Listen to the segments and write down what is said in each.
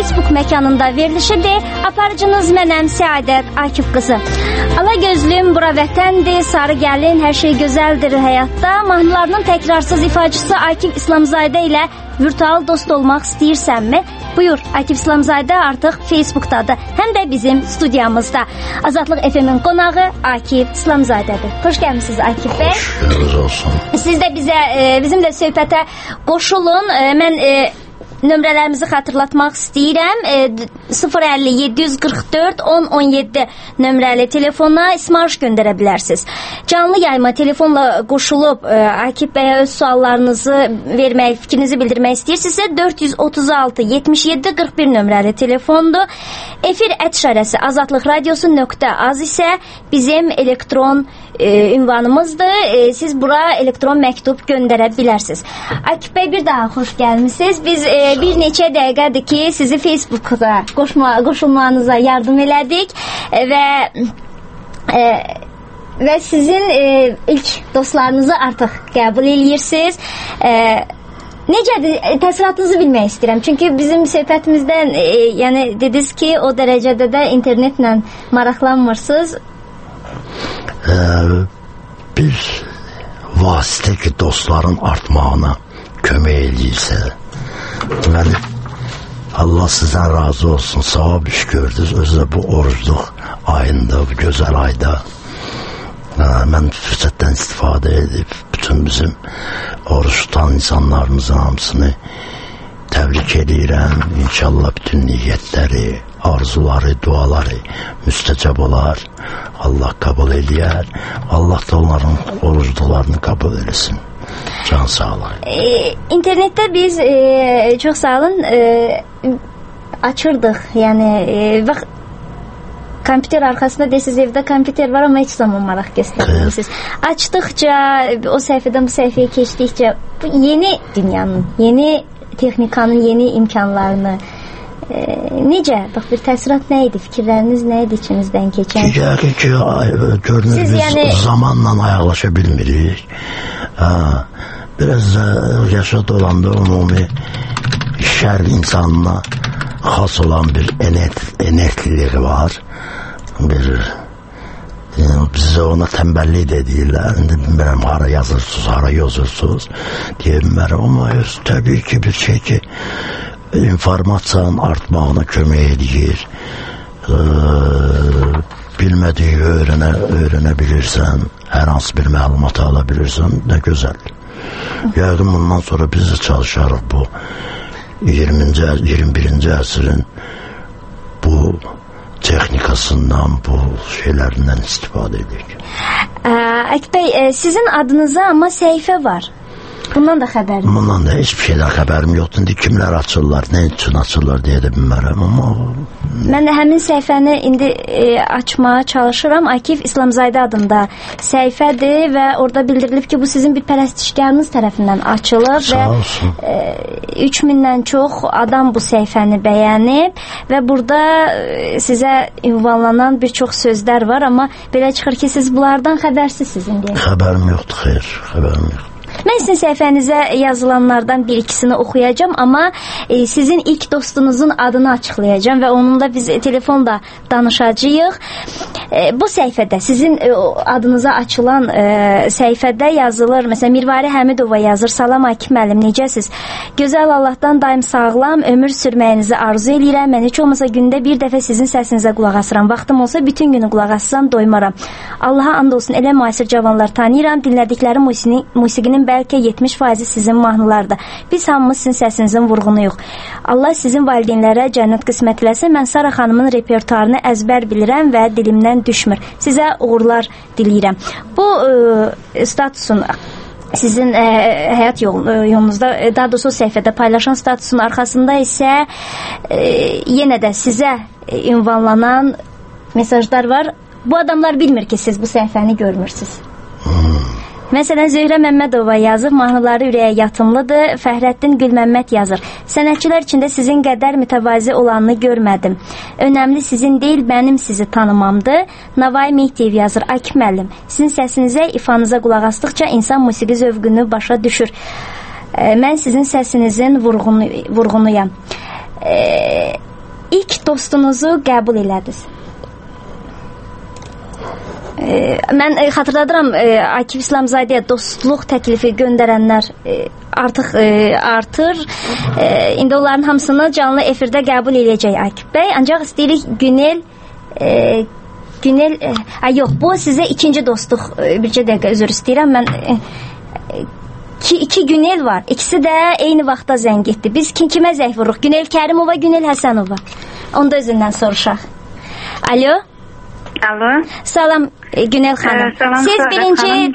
Facebook məkanında verilişidir. Aparıcınız mənəm Səadət Akif qızı. Alagözlüm, bura vətəndir, sarı gəlin, hər şey gözəldir həyatda. Mahnılarının təkrarsız ifaçısı Akif İslamzadə ilə virtual dost olmaq istəyirsənmi? Buyur, Akif İslamzadə artıq Facebookdadır, həm də bizim studiyamızda. Azadlıq FM-in qonağı Akif İslamzadədir. Xoş gəlmisiniz Akif bəy. Xoş gəldiniz olsun. Siz də bizimlə söhbətə qoşulun. Mən nömrələrimizi xatırlatmaq istəyirəm. 050-744-1017 nömrəli telefona ismarış göndərə bilərsiniz. Canlı yayma telefonla qoşulub Akif bəyə öz suallarınızı vermək, fikrinizi bildirmək istəyirsinizsə 436-77-41 nömrəli telefondur. Efir @şərəsi azadlıqradiosu.az isə bizim elektron ünvanımızdır. Siz bura elektron məktub göndərə bilərsiniz. Akif bəy, bir daha xoş gəlmisiniz. Biz bir neçə dəqiqədir ki, sizi Facebookda qoşulmanıza yardım elədik və sizin ilk dostlarınızı artıq qəbul eləyirsiniz. Necədir? Təəssüratınızı bilmək istəyirəm. Çünki bizim söhbətimizdən yəni dediniz ki, o dərəcədə də internetlə maraqlanmırsınız. Bir vasitə ki, dostların artmağına kömək eləyirsə, deməli, Allah sizdən razı olsun, savab iş gördünüz. Özü də bu orucluq ayında, bu gözəl ayda mən fürsətdən istifadə edib bütün bizim oruç tutan insanlarımızın hamısını təbrik edirəm. İnşallah bütün niyyətləri, arzuları, duaları müstəcəb olar. Allah qəbul eləyər. Allah da onların orucluqlarını qəbul eləsin. Can sağ olun. İnternetdə biz çox sağ olun açırdıq. Yəni bax, kompüter arxasında deyirsiniz, evdə kompüter var amma heç zaman maraq göstərmirsiniz. Açdıqca, o səhifədən bu səhifəyə keçdikcə bu yeni dünyanın, yeni texnikanın yeni imkanlarını necə? Bax, bir təəssürat nə idi? Fikirləriniz nə idi içinizdən keçən? Yəqin ki, görünür biz yəni zamanla ayaqlaşa bilmirik. Biraz yaşa dolanda umumi şər insanına xas olan bir enertlilik var. Bizə ona tənbəllik də deyirlər. İndi bilmirəm, hara yazırsınız, hara yozursunuz deyə bilmirəm. Amma təbii ki, bir şey ki, informasiyanın artmağına kömək edir. Bilmədiyi öyrənə bilirsən, hər hansı bir məlumatı ala bilirsən, nə gözəl. Yəqin bundan sonra biz də çalışarıq bu 21-ci əsrin bu texnikasından, bu şeylərindən istifadə edirik. Akif bəy, sizin adınıza amma səhifə var. Bundan da xəbərim? Bundan da heç bir şeydən xəbərim yoxdur. İndi kimlər açırlar, nə üçün açırlar deyə də bilmərəm, amma mən də həmin səhifəni indi açmağa çalışıram. Akif İslamzadə adında səhifədir və orada bildirilib ki, bu sizin bir pərəstişkarınız tərəfindən açılıb və 3000-dən çox adam bu səhifəni bəyənib və burada sizə ünvanlanan bir çox sözlər var, amma belə çıxır ki, siz bunlardan xəbərsizsiniz indi. Xəbərim yoxdur, xeyr, xəbərim yoxdur. Mən sizin səhifənizə yazılanlardan bir ikisini oxuyacağım, amma sizin ilk dostunuzun adını açıqlayacağım və onunla biz telefonda danışacağıq. Bu səhifədə, sizin adınıza açılan səhifədə yazılır, məsələn, Mirvari Həmidova yazır: Salam Akif müəllim, necəsiz? Gözəl Allahdan daim sağlam, ömür sürməyinizi arzu eləyirəm. Mən heç olmasa gündə bir dəfə sizin səsinizə qulaq asıram. Vaxtım olsa bütün günü qulaq assam doymaram. Allaha and olsun, elə müasir cavanlar tanıyıram. Dinlədikləri musiqinin bəlkə 70% sizin mahnılardır. Biz hamımız sizin səsinizin vurğunuyuq. Allah sizin valideynlərə cənnət qismət eləsin. Mən Sara xanımın repertuarını əzbər bilirəm və dilimdən düşmür. Sizə uğurlar diləyirəm. Bu statusun, sizin həyat yolunuzda, daha doğrusu səhifədə paylaşan statusun arxasında isə yenə də sizə ünvanlanan mesajlar var. Bu adamlar bilmir ki, siz bu səhifəni görmürsünüz. Məsələn, Zöhrə Məmmədova yazır: mahnıları ürəyə yatımlıdır. Fəxrəddin Gülməmməd yazır: sənətçilər içində sizin qədər mütəvazi olanını görmədim. Önəmli sizin deyil, mənim sizi tanımamdır. Navay Mehdiyev yazır: Akif müəllim, sizin səsinizə, ifanıza qulaq asdıqca insan musiqi zövqünü başa düşür. Mən sizin səsinizin vurğunuyam. ilk dostunuzu qəbul elədiniz? Mən xatırladıram, Akif İslamzadəyə dostluq təklifi göndərənlər artıq artır. İndi onların hamısını canlı efirdə qəbul edəcək Akif bəy. Ancaq istəyirik Günel, yox, bu sizə ikinci dostluq. Bircə dəqiqə üzr istəyirəm. Mən iki Günel var. İkisi də eyni vaxtda zəng etdi. Biz kimə zəng vururuq? Günel Kərimova, Günel Həsənova. Onda özündən soruşaq. Alo. Alo. Salam Günel xanım. Salam. Siz birinci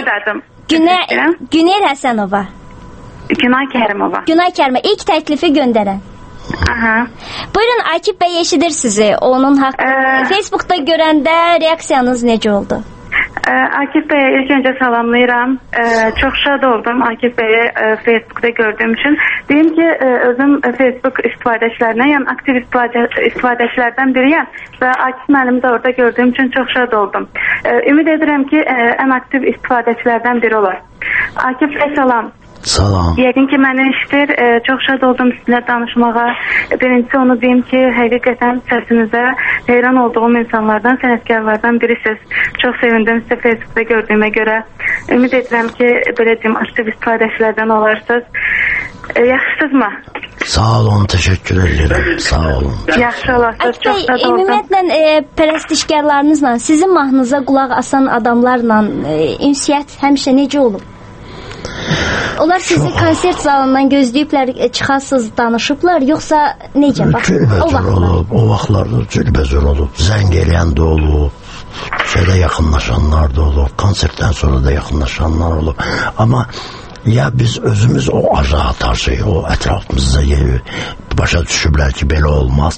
Günel Həsənova. Günay Kərimova. Günay Kərimova ilk təklifi göndərən. Aha. Buyurun, Akif bəy eşidir sizi. Onun haqqında Facebookda görəndə reaksiyanız necə oldu? Akif bəyə ilk öncə salamlayıram. Çox şad oldum Akif bəyi Facebookda gördüyüm üçün. Deyim ki, özüm Facebook istifadəçilərinə, yəni aktiv istifadəçilərdən biriyəm və Akif müəllimi də orada gördüyüm üçün çox şad oldum. Ümid edirəm ki, ən aktiv istifadəçilərdən biri olar. Akif bəy, salam. Salam. Yəqin ki, məni işdir. Çox şad oldum sizinlə danışmağa. Birincisi onu deyim ki, həqiqətən səsinizə heyran olduğum insanlardan, sənətkarlardan birisiniz. Çox sevindim sizi Facebookda gördüyümə görə. Ümid edirəm ki, belə deyim, aktiv istifadəçilərdən olarsınız. Yaxşısınızmı? Sağ olun, teşekkür ederim. Sağ olun. Yaxşı olasınız, çox şad oldum. Ümumiyyətlə, pərəstişkarlarınızla, sizin mahnınıza qulaq asan adamlarla ünsiyyət həmişə necə olub? Onlar sizi konsert zalından gözləyiblər, çıxasız, danışıblar, yoxsa necə? Cürbəcür olub, o vaxtlarda cürbəcür olub, zəng eləyən də olub, şeydə yaxınlaşanlar da olub, konsertdən sonra da yaxınlaşanlar olub. Amma ya biz özümüz o ajatajı, o ətrafımızda başa düşüblər ki, belə olmaz.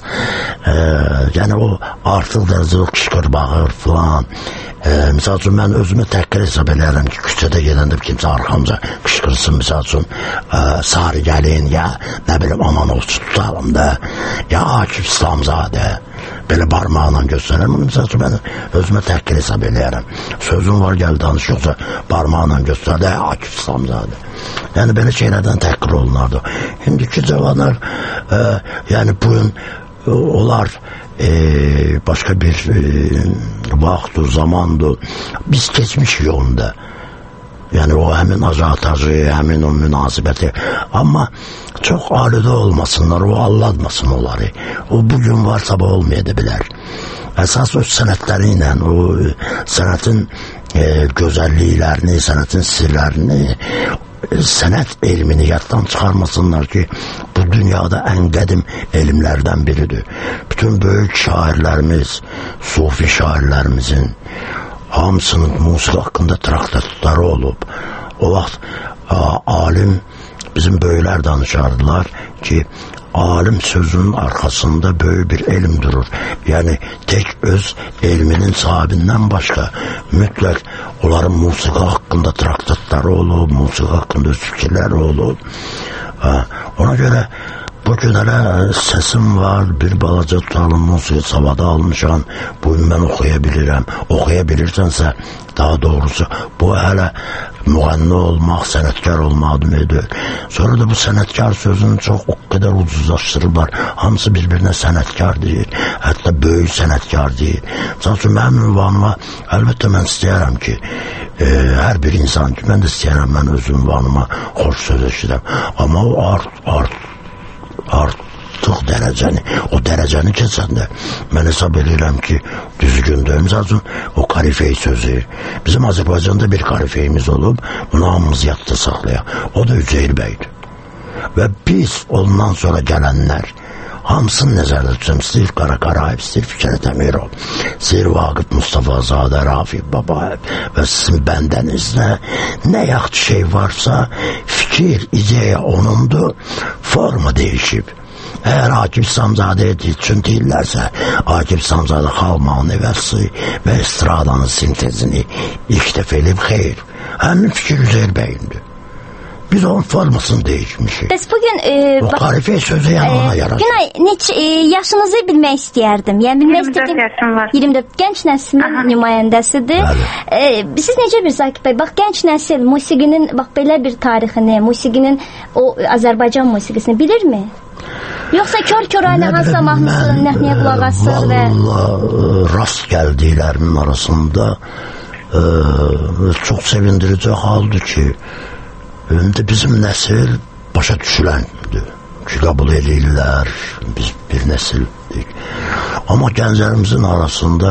Yəni o artıq dərəcə qışqır, bağır filan. Misal üçün, mən özümü təhqir hesab eləyərəm ki, küçədə gedəndə kimsə arxamca qışqırsın, misal üçün, sarı gəlin, ya nə bilim, aman olsun tutalım da, ya Akif İslamzadə, belə barmağla göstərəm. Misal üçün, mən özümü təhqir hesab eləyərəm. Sözüm var, gəl danış, yoxsa barmağla göstər də, Akif İslamzadə. Yəni, belə şeylərdən təhqir olunardı. İndiki cavanlar, yəni, bugün onlar başqa bir vaxtdır, zamandır. Biz keçmiş yolunda. Yəni o həmin ajatajı, həmin o münasibəti. Amma çox alıda olmasınlar, o allatmasın onları. O bugün var, sabah olmaya da bilər. Əsas o sənətləri ilə, o sənətin gözəlliklərini, sənətin sirlərini, sənət elmini yaddan çıxarmasınlar ki, bu dünyada ən qədim elmlərdən biridir. Bütün böyük şairlərimiz, sufi şairlərimizin hamısının musiqi haqqında traktatları olub. O vaxt alim, bizim böyüklər danışardılar ki, alim sözünün arxasında böyük bir elm durur. Yəni, tək öz elminin sahibindən başqa mütləq onların musiqi haqqında traktatları olub, musiqi haqqında fikirləri olub. Ona görə bugün hələ səsim var, bir balaca tutalım musiqi savadı almışam, bugün mən oxuya bilirəm. Oxuya bilirsənsə, daha doğrusu, bu hələ müğənni olmaq, sənətkar olmaq deməkdir. Sonra da bu sənətkar sözünü çox o qədər ucuzlaşdırırlar. Hamısı bir-birinə sənətkar deyir, hətta böyük sənətkar deyir. Çünki mənim ünvanıma, əlbəttə mən istəyərəm ki, hər bir insan ki, mən də istəyərəm, mən öz ünvanıma xoş söz eşidəm. Amma o artıq dərəcəni, o dərəcəni keçəndə mən hesab edirəm ki, düzgündür. Misal üçün, o karifey sözü. Bizim Azərbaycanda bir karifeyimiz olub, bunu hamımız yadda saxlayaq. O da Üzeyir bəydir. Və biz ondan sonra gələnlər hamısını nəzərdə tutacağım. İstəyir Qara Qarayev, istəyir Fikrət Əmirov, istəyir Vaqif Mustafazadə, Rafiq Babayev və sizin bəndənizdə nə yaxşı şey varsa, fikir, ideya onundur, forma dəyişib. Əgər Akif İslamzadə üçün deyirlərsə, Akif İslamzadə xalq manevəsi və estradanın sintezini ilk dəfə elib xeyr. Həmin fikir Üzeyir bəyindir. Biz onun formasını değişmişik. Bəs bugün... o karifey sözü yanına yarar. Günay, yaşınızı bilmək istəyərdim. Yəni, 24 yaşım var. 24. Gənc nəslinin nümayəndəsidir. Siz necə bir Akif bəy? Bax, gənc nəsil musiqinin, bax, belə bir tarixini, musiqinin, o Azərbaycan musiqisini bilirmi? Yoxsa kör-körənə hansısa mahnısı, nəğməyə qulaq asır və... Vallahi rast gəldiklərimin arasında çox sevindirici haldır ki, indi bizim nəsil başa düşüləndir ki, qəbul edirlər, biz bir nəsildik. Amma gənclərimizin arasında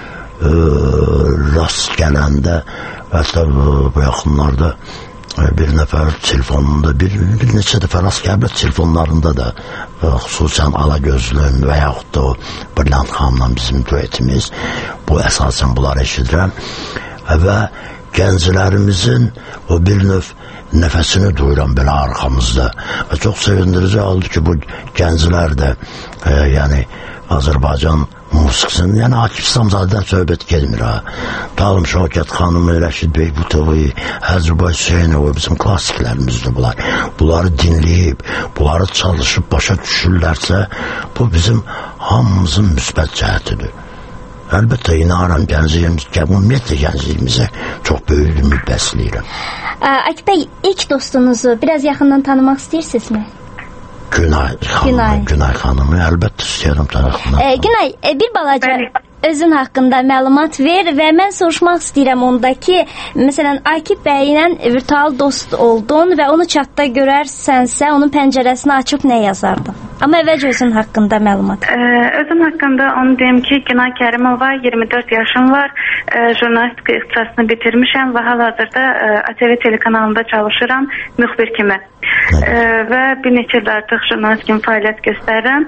rast gələndə, hətta bu yaxınlarda bir nəfər telefonunda, bir neçə dəfə rast gəlib, telefonlarında da xüsusən Alagözlüm və yaxud da o Brilliant xanımla bizim duetimiz, bu əsasən bunları eşidirəm və gənclərimizin o bir növ nəfəsini duyuram belə arxamızda və çox sevindirici oldu ki, bu gənclər də yəni Azərbaycan musiqisinin, yəni Akif İslamzadədən söhbət gelmir ha. Talım Şavkət xanımı, Rəşid Beybutovu, Həcrubay Hüseynovu, bizim klasiklərimizdir bunlar. Bunları dinləyib, bunları çalışıb başa düşürlərsə, bu bizim hamımızın müsbət cəhətidir. Əlbəttə, inanıram ümumiyyətlə gəncliyimizə çox böyük ümid bəsləyirəm. Akif bəy, ilk dostunuzu biraz yaxından tanımaq istəyirsinizmi? Günay xanımı əlbəttə istəyirəm tarafından. Günay, bir balaca özün haqqında məlumat ver və mən soruşmaq istəyirəm ondakı, məsələn, Akif bəylə virtual dost oldun və onu chatda görərsənsə, onun pəncərəsini açıb nə yazardın? Amma əvvəlcə özün haqqında məlumat. Özüm haqqında onu deyim ki, Günay Kərimova, 24 yaşım var, jurnalistika ixtisasını bitirmişəm və hal-hazırda ATV telekanalında çalışıram müxbir kimi. Və bir neçə il artıq jurnalist kimi fəaliyyət göstərirəm.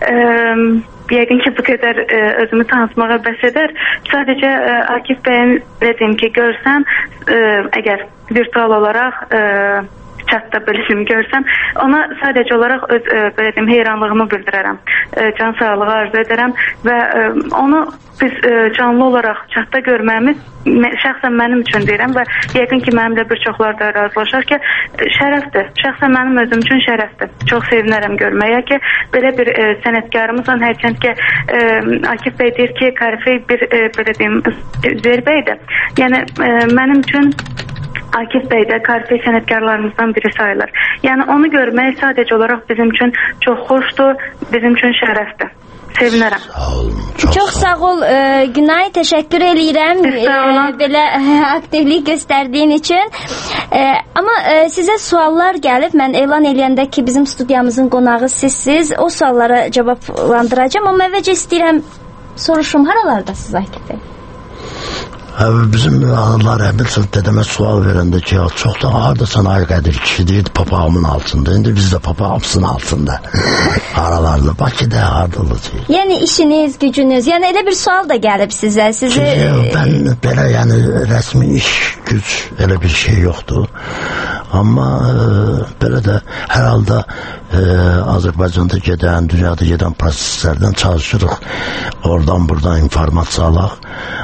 Yəqin ki, bu qədər özümü tanıtmağa bəs edər. Sadəcə Akif bəyin dedim ki, görsəm, əgər virtual olaraq chatda bölüşüm görsəm, ona sadəcə olaraq öz belə deyim, heyranlığımı bildirərəm. Can sağlığı arzu edərəm və onu biz canlı olaraq chatda görməyimiz şəxsən mənim üçün deyirəm və yəqin ki, mənimlə bir çoxlar da razılaşar ki, şərəfdir. Şəxsən mənim özüm üçün şərəfdir. Çox sevinərəm görməyə ki, belə bir sənətkarımızla, hərçənd ki, Akif bəy deyir ki, Karifey bir belə deyim, Zerbəydir. Yəni, mənim üçün Akif bəy də Karifey sənətkarlarımızdan biri sayılır. Yəni, onu görmək sadəcə olaraq bizim üçün çox xoşdur, bizim üçün şərəfdir. Sevinərəm. Çox sağ ol Günay, təşəkkür eləyirəm belə aktivlik göstərdiyin üçün. Amma sizə suallar gəlib, mən elan eləyəndə ki, bizim studiyamızın qonağı sizsiz, o suallara cavablandıracağım, amma əvvəlcə istəyirəm soruşum, haralardasınız Akif bəy? Bizim Allah rəhmət dedəmə sual verəndə ki, çox da hardasan ay Qədir kişi deyirdi papağımın altında. İndi biz də papağımızın altında. Aralarda, Bakıda hardalıdır. Yəni işiniz, gücünüz, yəni elə bir sual da gəlib sizə. Ben belə yəni rəsmi iş, güc elə bir şey yoxdur. Amma belə də hər halda Azərbaycanda gedən, dünyada gedən proseslərdən çalışırıq. Oradan buradan informasiya alaq.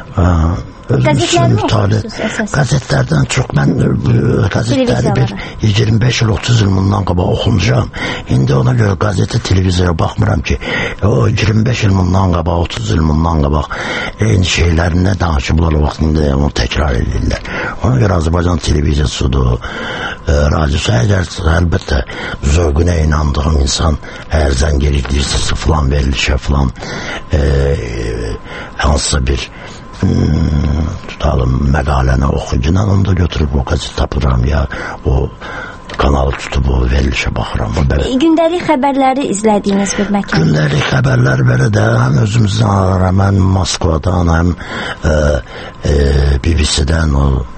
Qəzetlərdən çox mən qəzetləri bir 25 il 30 il bundan qabaq oxumuşam. İndi ona görə qəzetə televizora baxmıram ki, o 25 il bundan qabaq 30 il bundan qabaq eyni şeyləri nə danışıblar o vaxtında onu təkrar edirlər. Ona görə Azərbaycan televiziyasıdır, radiosu, əgər əlbəttə zövqünə inandığım insan əgər zəng edirsə filan verilişə filan hansısa bir tutalım məqaləni oxuyucudan onu da götürüb o qəzet tapıram ya o kanalı tutub o verilişə baxıram. Gündəlik xəbərləri izlədiyiniz bir məkan? Gündəlik xəbərlər belə də həm özümüzdən alıram, həm Moskvadan, həm BBC-dən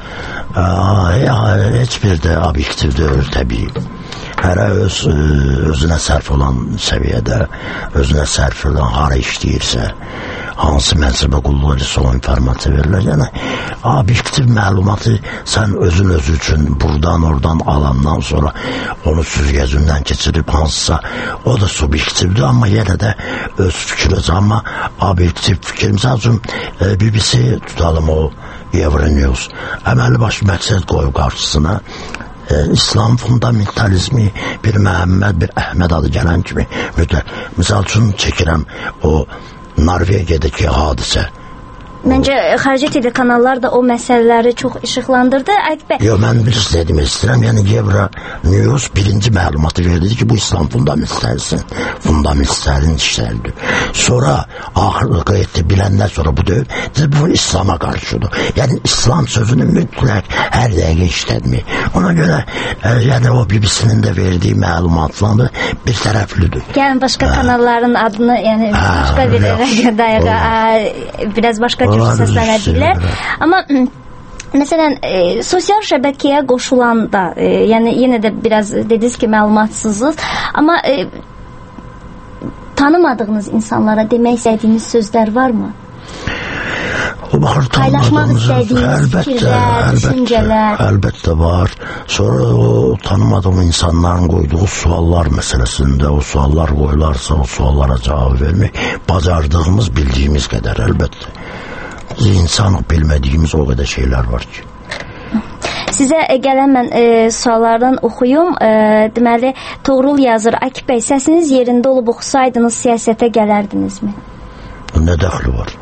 heç bir də obyektiv deyil təbii. Hərə özünə sərf olan səviyyədə, özünə sərf olan hara işləyirsə, hansı mənsəbə qulluq edirsə o informasiya verirlər. Yəni, obyektiv məlumatı sən özün özü üçün buradan, oradan alandan sonra onu süzgəcündən keçirib hansısa, o da subyektivdir, amma yenə də öz fikriz, amma obyektiv fikir. Misal üçün, BBC tutalım o Euronews, əməli başı məqsəd qoyub qarşısına, İslam fundamentalizmi bir Məhəmməd, bir Əhməd adı gələn kimi misal üçün çəkirəm o Norvegiyadakı hadisə Məncə xarici telekanallar da o məsələləri çox işıqlandırdı. Yox, mən bir dedim istəyirəm. Yəni Evra News birinci məlumatı verdi ki, bu İslam fundamentalistlərin işləridir. Sonra axırı qayıtdı biləndən sonra bu İslama qarşıdır. Yəni İslam sözünü mütləq hər dəqiqə işlətmir. Ona görə yəni o BBC-nin də verdiyi məlumatları bir tərəflidir. Yəni başqa kanalların adını, yəni başqa bir radio dairə biraz başqa səslənə bilər. Amma məsələn, sosial şəbəkəyə qoşulan da, yəni yenə də biraz dediniz ki, məlumatsızsınız, amma tanımadığınız insanlara demək istədiyiniz sözlər varmı? Paylaşmaq istədiyiniz fikirlər, düşüncələr? Əlbəttə var. Sonra o tanımadığım insanların qoyduğu suallar məsələsində o suallar qoyularsa, o suallara cavab vermək bacardığımız, bildiyimiz qədər əlbəttə. İnsanıq bilmədiyimiz o qədər şeylər var ki. Sizə gələn mən suallardan oxuyum. Deməli, Toğrul yazır, Akif bəy, səsiniz yerində olub oxusaydınız siyasətə gələrdinizmi? Nə dəxli var?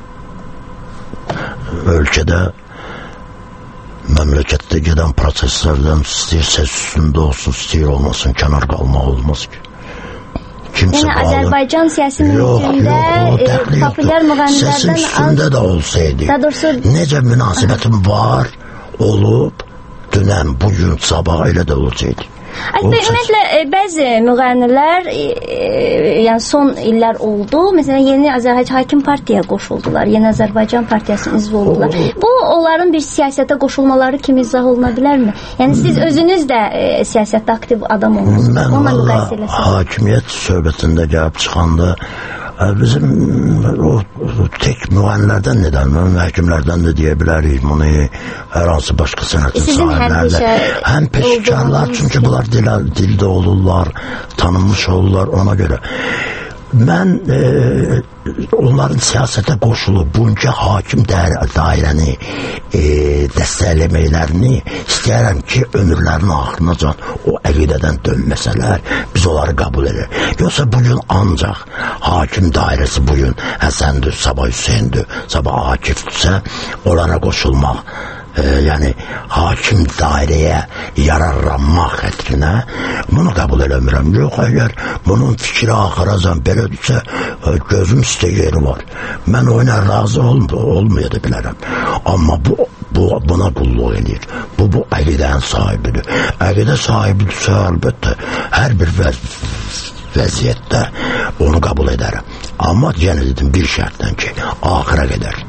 Ölkədə, məmləkətdə gedən proseslərdən istəyir səs üstündə olsun, istəyir olmasın, kənar qalmaq olmaz ki. Yəni Azərbaycan siyasi mühitində populyar müğənnilərdən səsin üstündə də olsaydı, necə münasibətim var, olub, dünən, bugün, sabah elə də olacaqdı. Ümumiyyətlə, bəzi müğənnilər yəni son illər oldu. Məsələn, Yeni Azərbaycan Hakim Partiyaya qoşuldular. Yeni Azərbaycan Partiyasının üzvü oldular. Bu, onların bir siyasətə qoşulmaları kimi izah oluna bilərmi? Yəni, siz özünüz də siyasətdə aktiv adam olmuşsunuz. Mən valla hakimiyyət söhbətində gəlib çıxanda bizim o tek müğənnilərdən nədən, həkimlərdən də deyə bilərik bunu, hər hansı başqa sənətin sahiblərdə. Həm peşkarlar, çünki bunlar dildə olurlar, tanınmış olurlar ona görə. Mən onların siyasətə qoşulub bunca hakim dairəni dəstəkləməklərini istəyərəm ki, ömürlərinin axırınacan o əqidədən dönməsələr, biz onları qəbul edək. Yoxsa bugün ancaq hakim dairəsi bugün Həsəndir, sabah Hüseyndir, sabah Akifdirsə, onlara qoşulmaq. Yəni hakim dairəyə yararlanmaq xətrinə bunu qəbul eləmirəm. Yox, əgər bunun fikri axıracan belədirsə, gözüm üstə yeri var. Mən oyuna razı olmaya da bilərəm. Amma buna qulluq edir. Bu əqidənin sahibidir. Əqidə sahibidirsə, əlbəttə, hər bir vəziyyətdə onu qəbul edərəm. Amma yenə dedim bir şərtdən ki, axıra qədər.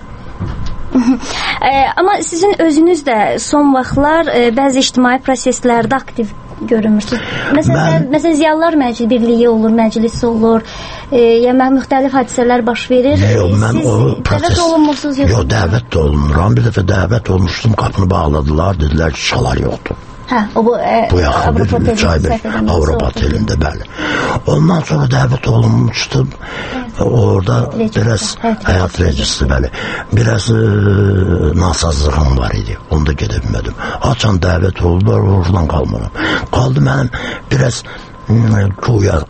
Amma sizin özünüz də son vaxtlar bəzi ictimai proseslərdə aktiv görünmürsünüz. Məsələn, Ziyalılar Birliyi olur, məclisi olur, yəni müxtəlif hadisələr baş verir. Mən o dəvət olunmursunuz? Yox, dəvət də olunmuram. Bir dəfə dəvət olmuşdum, qapını bağladılar, dedilər ki, şalar yoxdur. Bu yaxın bir 3 ay Avropa otelində, bəli. Ondan sonra dəvət olunmuşdum. Orada biraz həyat rejisi, bəli. Biraz nasazlığım var idi. Onda gedə bilmədim. Açan dəvət oldular, oradan qalmaram. Qaldı mənim biraz güya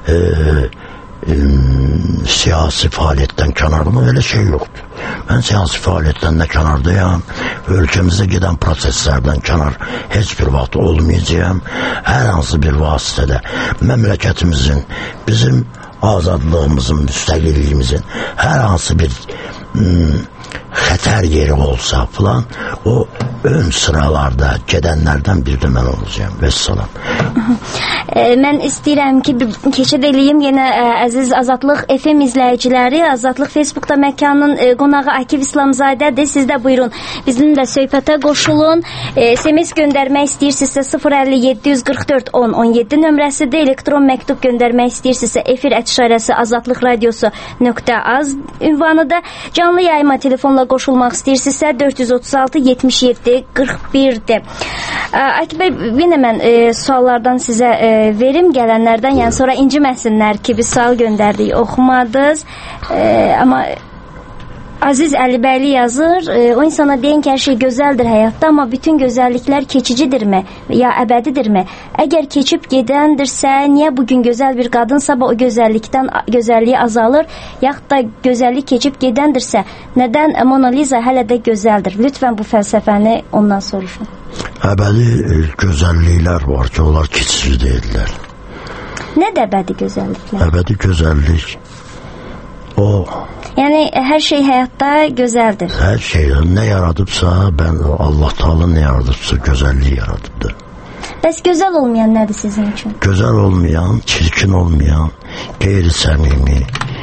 siyasi fəaliyyətdən kənarım, elə şey yoxdur. Mən siyasi fəaliyyətdən də kənardayam, ölkəmizdə gedən proseslərdən kənar heç bir vaxt olmayacağım. Hər hansı bir vasitədə məmləkətimizin, bizim azadlığımızın, müstəqilliyimizin hər hansı bir xətər yeri olsa falan, o ön sıralarda gedənlərdən biri də mən olacağım. Vəssalam. Mən istəyirəm ki, keçid eləyim yenə əziz Azadlıq FM izləyiciləri. Azadlıq Facebookda məkanın qonağı Akif İslamzadədir. Siz də buyurun, bizim də söhbətə qoşulun. SMS göndərmək istəyirsinizsə 050-744-10-17 nömrəsidir. Elektron məktub göndərmək istəyirsinizsə efir@azadlıqradiosu.az ünvanıdır. Canlı yayıma telefonla qoşulmaq istəyirsinizsə 436-77-41-dir. Akif bəy, yenə mən suallardan sizə verim gələnlərdən, yəni sonra inciməsinlər ki, biz sual göndərdik, oxumadınız. Amma Aziz Əlibəyli yazır, o insana deyin ki, hər şey gözəldir həyatda, amma bütün gözəlliklər keçicidirmi, ya əbədidirmi? Əgər keçib gedəndirsə, niyə bugün gözəl bir qadın sabah o gözəlliyi azalır, yaxud da gözəllik keçib gedəndirsə, nədən Mona Lisa hələ də gözəldir? Lütfən bu fəlsəfəni ondan soruşun. Əbədi gözəlliklər var ki, onlar keçici deyirlər. Nədir əbədi gözəlliklər? Əbədi gözəllik o... Yəni, hər şey həyatda gözəldir. Hər şey, nə yaradıbsa, Allah Teala nə yaradıbsa, gözəlliyi yaradıbdır. Bəs gözəl olmayan nədir sizin üçün? Gözəl olmayan, çirkin olmayan, qeyri-səmimi,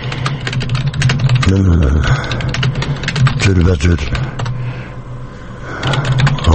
cürbəcür, o,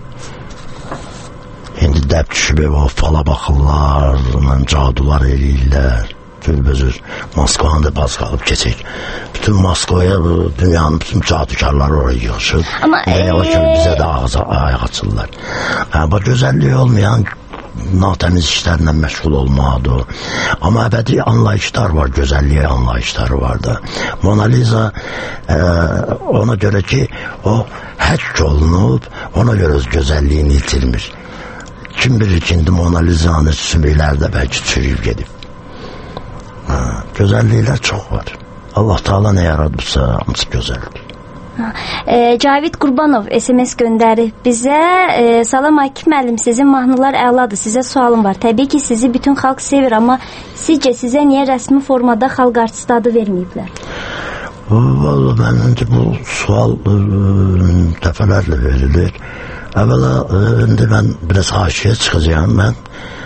indi dəb düşüb o fala baxırlar, cadular eləyirlər. Cürbəcür, Moskvanı da baz qalıb keçək. Bütün Moskvaya, dünyanın bütün cadukarları oraya yığışır. Bizə də ayaq açırlar. Bu gözəlliyi olmayan natəmiz işlərlə məşğul olmalıdır. Amma əbədi anlayışlar var, gözəlliyə anlayışları var da. Mona Lisa ona görə ki, o həkk olunub, ona görə gözəlliyini itirmir. Kim bilir ki, indi Mona Lisa'nın sümükləri də bəlkə çürüyüb gedib. Gözəlliklər çox var. Allah Teala nə yaradıbsa, hamısı gözəldir. Cavid Qurbanov SMS göndərib bizə. Salam Akif müəllim, sizin mahnılar əladır. Sizə sualım var. Təbii ki, sizi bütün xalq sevir, amma sizcə sizə niyə rəsmi formada xalq artisti adı verməyiblər? Vallahi məncə bu sual dəfələrlə verilir. Əvvəla indi mən biraz haşiyə çıxacağam. Mən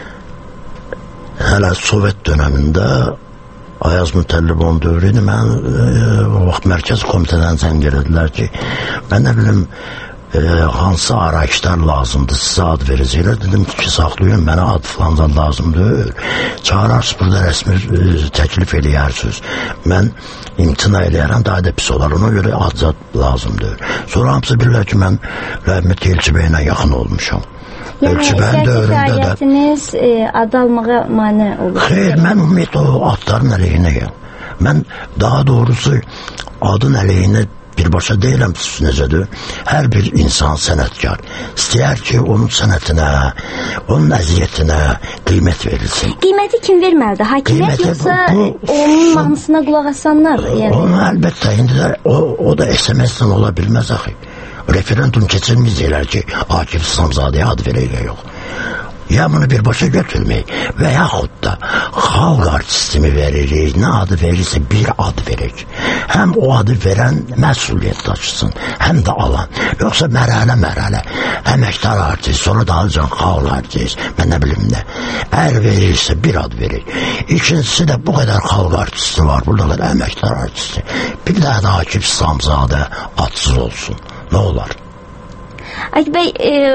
hələ Sovet dönəmində Ayaz Mütəllibon dövrü idi. Mən o vaxt mərkəz komitədən zəng elədilər ki, mən nə bilim hansı arayışlar lazımdır, sizə ad verəcəklər. Dedim ki, saxlayın, mənə ad filandan lazımdır. Çağırarsınız, burada rəsmi təklif eləyərsiniz. Mən imtina eləyərəm, daha da pis olar. Ona görə ad lazımdır. Sonra hamısı bilirlər ki, mən Rəhmət Elçi bəylə yaxın olmuşam. Yəni, şikayətiniz adı almağa mane olur. Xeyr, mən ümumiyyətlə o adların əleyhinəyəm. Mən daha doğrusu adın əleyhinə birbaşa deyiləm, necədir? Hər bir insan sənətkar istəyər ki, onun sənətinə, onun əziyyətinə qiymət verilsin. Qiyməti kim verməlidir? Hakimiyyət yoxsa onun mahnısına qulaq asanlar? Onu əlbəttə, indi də o da SMS-dən ola bilməz axı. Referendum keçirməyəcəklər ki, Akif İslamzadəyə ad verək yox. Ya bunu birbaşa götürmək və yaxud da xalq artistimi veririk, nə adı verirsə bir ad verək. Həm o adı verən məsuliyyət daşısın, həm də alan. Yoxsa mərhələ, əməkdar artist, sonra da alacaq xalq artist, mən nə bilim nə. Əgər verirsə bir ad verək. İkincisi də bu qədər xalq artisti var, burada qədər əməkdar artisti. Bir daha da Akif İslamzadə adsız olsun. Nə olar? Akif bəy,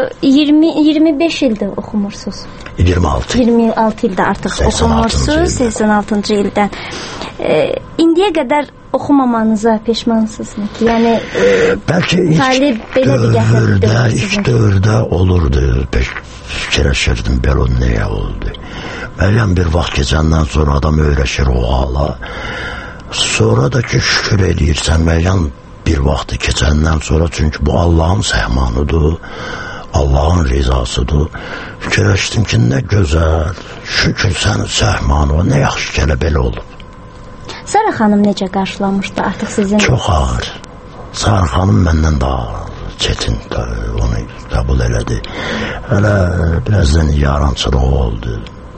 25 ildir oxumursunuz. 26 ildə artıq oxumursunuz, 86-cı ildən. İndiyə qədər oxumamanıza peşmansınızmı ki? Yəni, talib belə digərdə ilk dövrdə olurdu. Fikirləşirdim, belə nəyə oldu? Müəyyən bir vaxt keçəndən sonra adam öyrəşir o hala. Sonra da ki, şükür edirsən, müəyyən bir vaxtı keçəndən sonra, çünki bu Allahın səhmanıdır, Allahın rizasıdır. Fikirləşdim ki, nə gözəl, şükür sənin səhmanı, nə yaxşı ki, elə belə olub. Sara xanım necə qarşılamışdı artıq sizin? Çox ağır. Sara xanım məndən daha çetin onu qəbul elədi. Hələ birazdan yarançılığı oldu.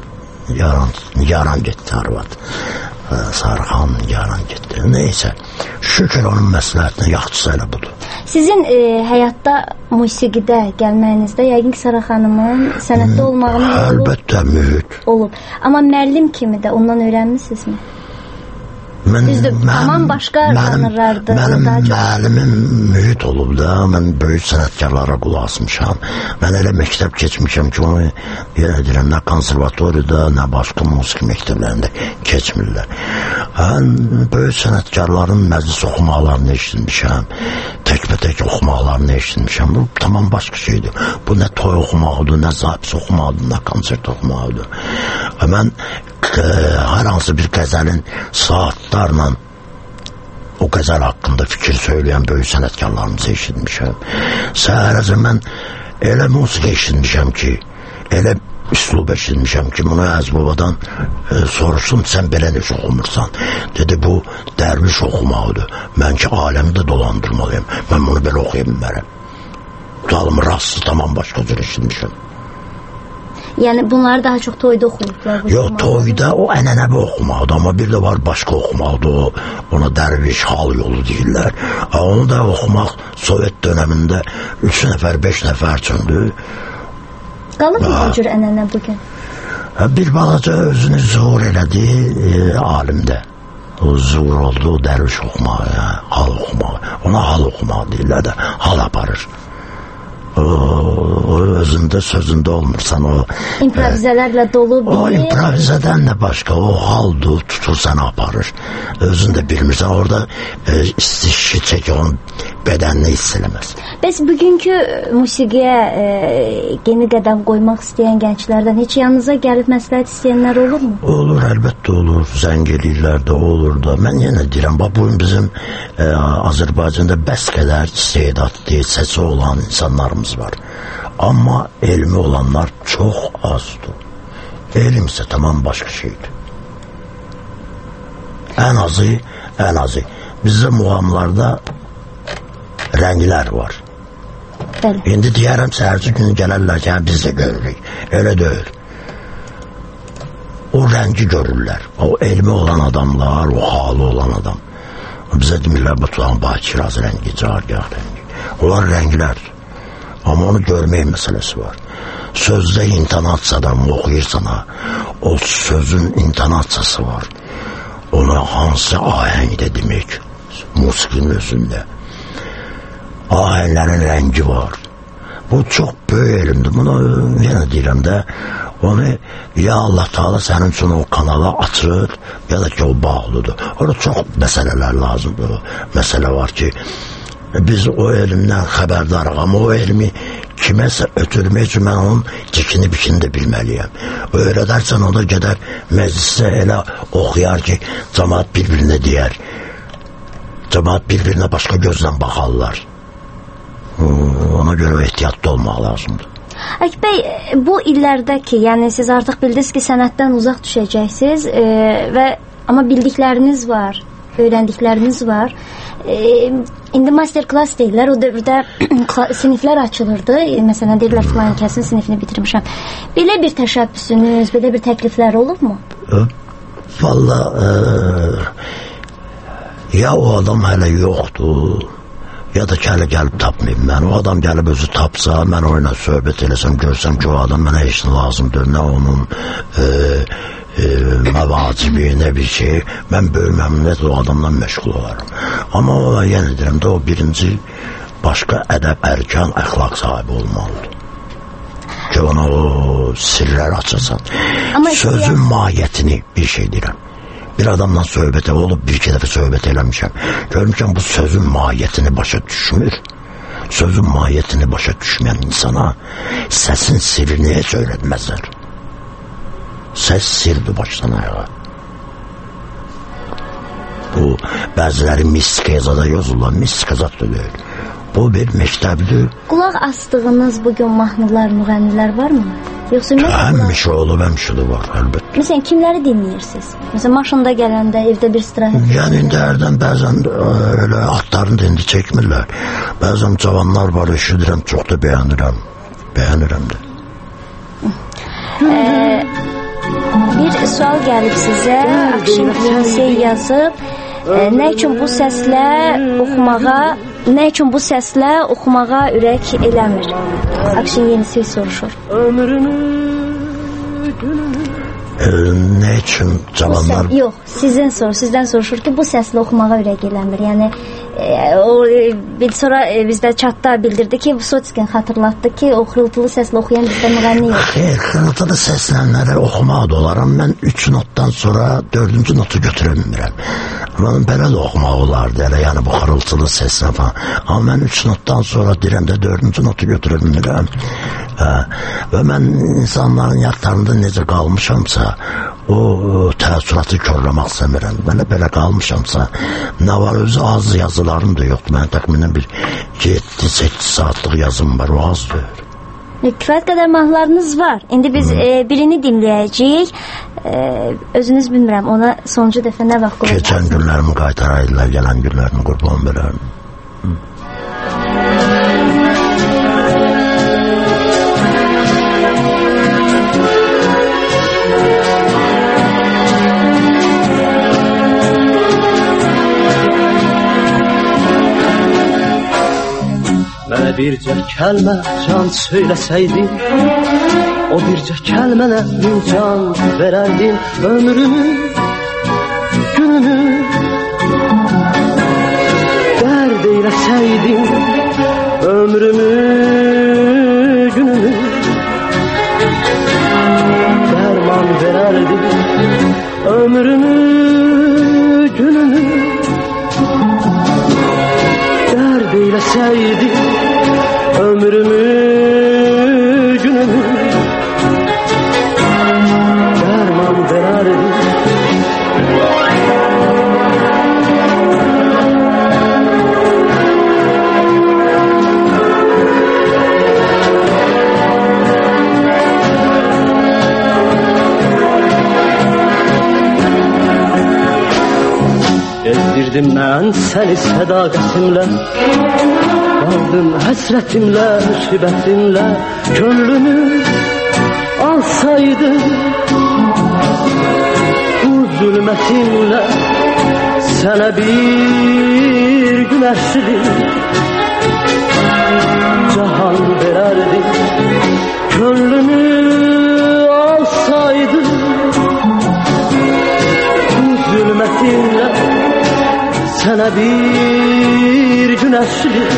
Yaran getdi arvad. Sarıxan yaran getdi. Neysə, şükür onun məsləhətinə yaxşısı elə budur. Sizin həyatda musiqidə gəlməyinizdə yəqin ki, Sara xanımın sənətdə olmağını əlbəttə mühit olub. Amma müəllim kimi də ondan öyrənmisinizmi? Düzdür, tamam başqa janrlardır. Mənim müəllimim mühit olub da, mən böyük sənətkarlara qulaq asmışam. Mən elə məktəb keçmişəm ki, onu yerə deyirəm, nə konservatoriyada, nə başqa musiqi məktəblərində keçmirlər. Böyük sənətkarların məclis oxumaqlarını eşitmişəm, təkbətək oxumaqlarını eşitmişəm. Bu tamam başqa şeydir. Bu nə toy oxumaqdır, nə zapis oxumaqdır, nə konsert oxumaqdır. Mən hər hansı bir qəzəlin saatlarla o qəzəl haqqında fikir söyləyən böyük sənətkarlarımızı eşitmişəm. Səhərəcə mən elə musiqi eşitmişəm ki, elə üslub eşitmişəm ki, bunu Əzbabadan soruşdum, sən belə necə oxumursan? Dedi, bu dərviş oxumaqdır. Mən ki, aləmi də dolandırmalıyım. Mən bunu belə oxuya bilmərəm. Tutalım, rastı tamam başqa cür eşitmişəm. Yəni bunları daha çox toyda oxuyublar. Yox, toyda o ənənəvi oxumaqdır, amma bir də var başqa oxumaqdır o. Ona dərviş, hal yolu deyirlər. Onu da oxumaq Sovet dönəmində 3 nəfər, 5 nəfər üçündür. Qalıb mı bu cür ənənə bugün? Bir balaca özünü zuhur elədi alimdə. O zuhur oldu, o dərviş oxumaq, hal oxumaq. Ona hal oxumaq deyirlər də, hal aparır. O özündə sözündə olmursan, o improvizələrlə dolu bir. O improvizədən də başqa, o haldır, tutur səni aparır. Özündə bilmirsən, orada istişki çək, onun bədənini hiss eləməz. Bəs bugünkü musiqiyə yeni qədəm qoymaq istəyən gənclərdən heç yanınıza gəlib məsləhət istəyənlər olurmu? Olur, əlbəttə olur, zəng eləyirlər də, olur da. Mən yenə deyirəm, bugün bizim Azərbaycanda bəs qədər istedadlı, səsi olan insanlarımız var. Amma elmi olanlar çox azdır. Elm isə tamam başqa şeydir. Ən azı. Bizdə muğamlarda rənglər var. Bəli. İndi deyərəm, səhərci günü gələrlər ki, biz də görürük. Elə deyil. O rəngi görürlər. O elmi olan adamlar, o halı olan adam. Bizə demirlər, bu tutan Bakıraz rəngi, Cargah rəngi. Onlar rənglərdir. Amma onu görmək məsələsi var. Sözdə intonasiyadan oxuyursan, o sözün intonasiyası var. Ona hansı ahəngdə demək, musiqinin özündə. Ahənglərin rəngi var. Bu çox böyük elmdir. Bunu yenə deyirəm də, onu ya Allah Teala sənin üçün o kanala açır, ya da ki o bağlıdır. Orada çox məsələlər lazımdır. Məsələ var ki, biz o elmdən xəbərdarıq, amma o elmi kiməsə ötürmək üçün mən onun cikini bikini də bilməliyəm. Öyrədərsən o da gedər məclisə elə oxuyar ki, cəmaat bir-birinə deyər. Cəmaat bir-birinə başqa gözlə baxarlar. Ona görə ehtiyatlı olmaq lazımdır. Əkbəy, bu illərdə ki, yəni siz artıq bildiniz ki, sənətdən uzaq düşəcəksiniz amma bildikləriniz var, öyrəndikləriniz var. İndi master-klass deyirlər, o dövrdə siniflər açılırdı. Məsələn, deyirlər filan kəsin sinifini bitirmişəm. Belə bir təşəbbüsünüz, belə bir təkliflər olubmu? Vallahi, ya o adam hələ yoxdur, ya da ki, hələ gəlib tapmayıb mən. O adam gəlib özü tapsa, mən o ilə söhbət eləsəm, görsəm ki, o adam mənə heç nə lazımdır, nə onun məvacibi, nə bir şey. Mən böyük məmnuniyyətlə o adamdan məşğul olaram. Amma o, yenə deyirəm də, o birinci başqa ədəb, ərkan, əxlaq sahibi olmalıdır. Ki, ona o sirlər açasan. Sözün mahiyyətini bir şey deyirəm. Bir adamla söhbət olub, bir-iki dəfə söhbət eləmişəm. Görmüşəm, bu sözün mahiyyətini başa düşmür. Sözün mahiyyətini başa düşməyən insana səsin sirrini heç öyrətməzlər. Səs sirdir başdan ayağa. Bu, bəziləri mistikazada yazırlar, mistikazat da deyil. Bu bir məktəbdir. Qulaq astığınız bugün mahnılar, müğənnilər varmı? Yoxsa həmişə olub, həmişə də var, əlbəttə. Məsələn, kimləri dinləyirsiniz? Məsələn, maşında gələndə, evdə bir istirahət. Yəni, indi hərdən bəzən elə atlarını da indi çəkmirlər. Bəzən cavanlar var, eşidirəm, çox da bəyənirəm. Bəyənirəm də. Bir sual gəlib sizə. Akşin Yenisey yazıb. Nə üçün bu səslə oxumağa ürək eləmir? Akşin Yenisey soruşur. Nə üçün cavanlar... Yox, sizdən soruşur ki, bu səslə oxumağa ürək eləmir. Yəni, sonra bizdə çatda bildirdi ki, Vysotkin xatırlatdı ki, o xırıltılı səslə oxuyan bizdə müğənni yox. Xeyr, xırıltılı səslənləri oxumaq da olar, amma mən 3 notdan sonra 4-cü notu götürə bilmirəm. Belə də oxumaq olardı, yəni bu xırıltılı səslə falan. Amma mən 3 notdan sonra deyirəm də 4-cü notu götürə bilmirəm. Və mən insanların yadlarında necə qalmışamsa, o təəssüratı korlamaq istəmirəm. Mən belə qalmışamsa, nə var, özü az yazılarım da yoxdur. Mən təxminən bir 7-8 saatlıq yazım var, o azdır. Kifayət qədər mahnılarınız var. İndi biz birini dinləyəcəyik. Özünüz bilmirəm, ona sonuncu dəfə nə vaxt qulaq Keçən günlərimi qaytaraydılar, gələn günlərimi qurban verərəm. Mənə bircə kəlmə can söyləsəydin, o bircə kəlmənə min can verərdin. Ömrümü, günümü dərd eyləsəydin, ömrümü, günümü dərman verərdin. Ömrümü, günümü dərd eyləsəydin, ömrümü, günümü dərman verərdin. Gezdirdim mən səni sədaqətimlə, qaldım həsrətimlə, müsibətimlə. Könlümü alsaydım bu zülmətimlə, sənə bir günəşlik cahan verərdim. Könlümü alsaydım bu zülmətimlə, sənə bir günəşlik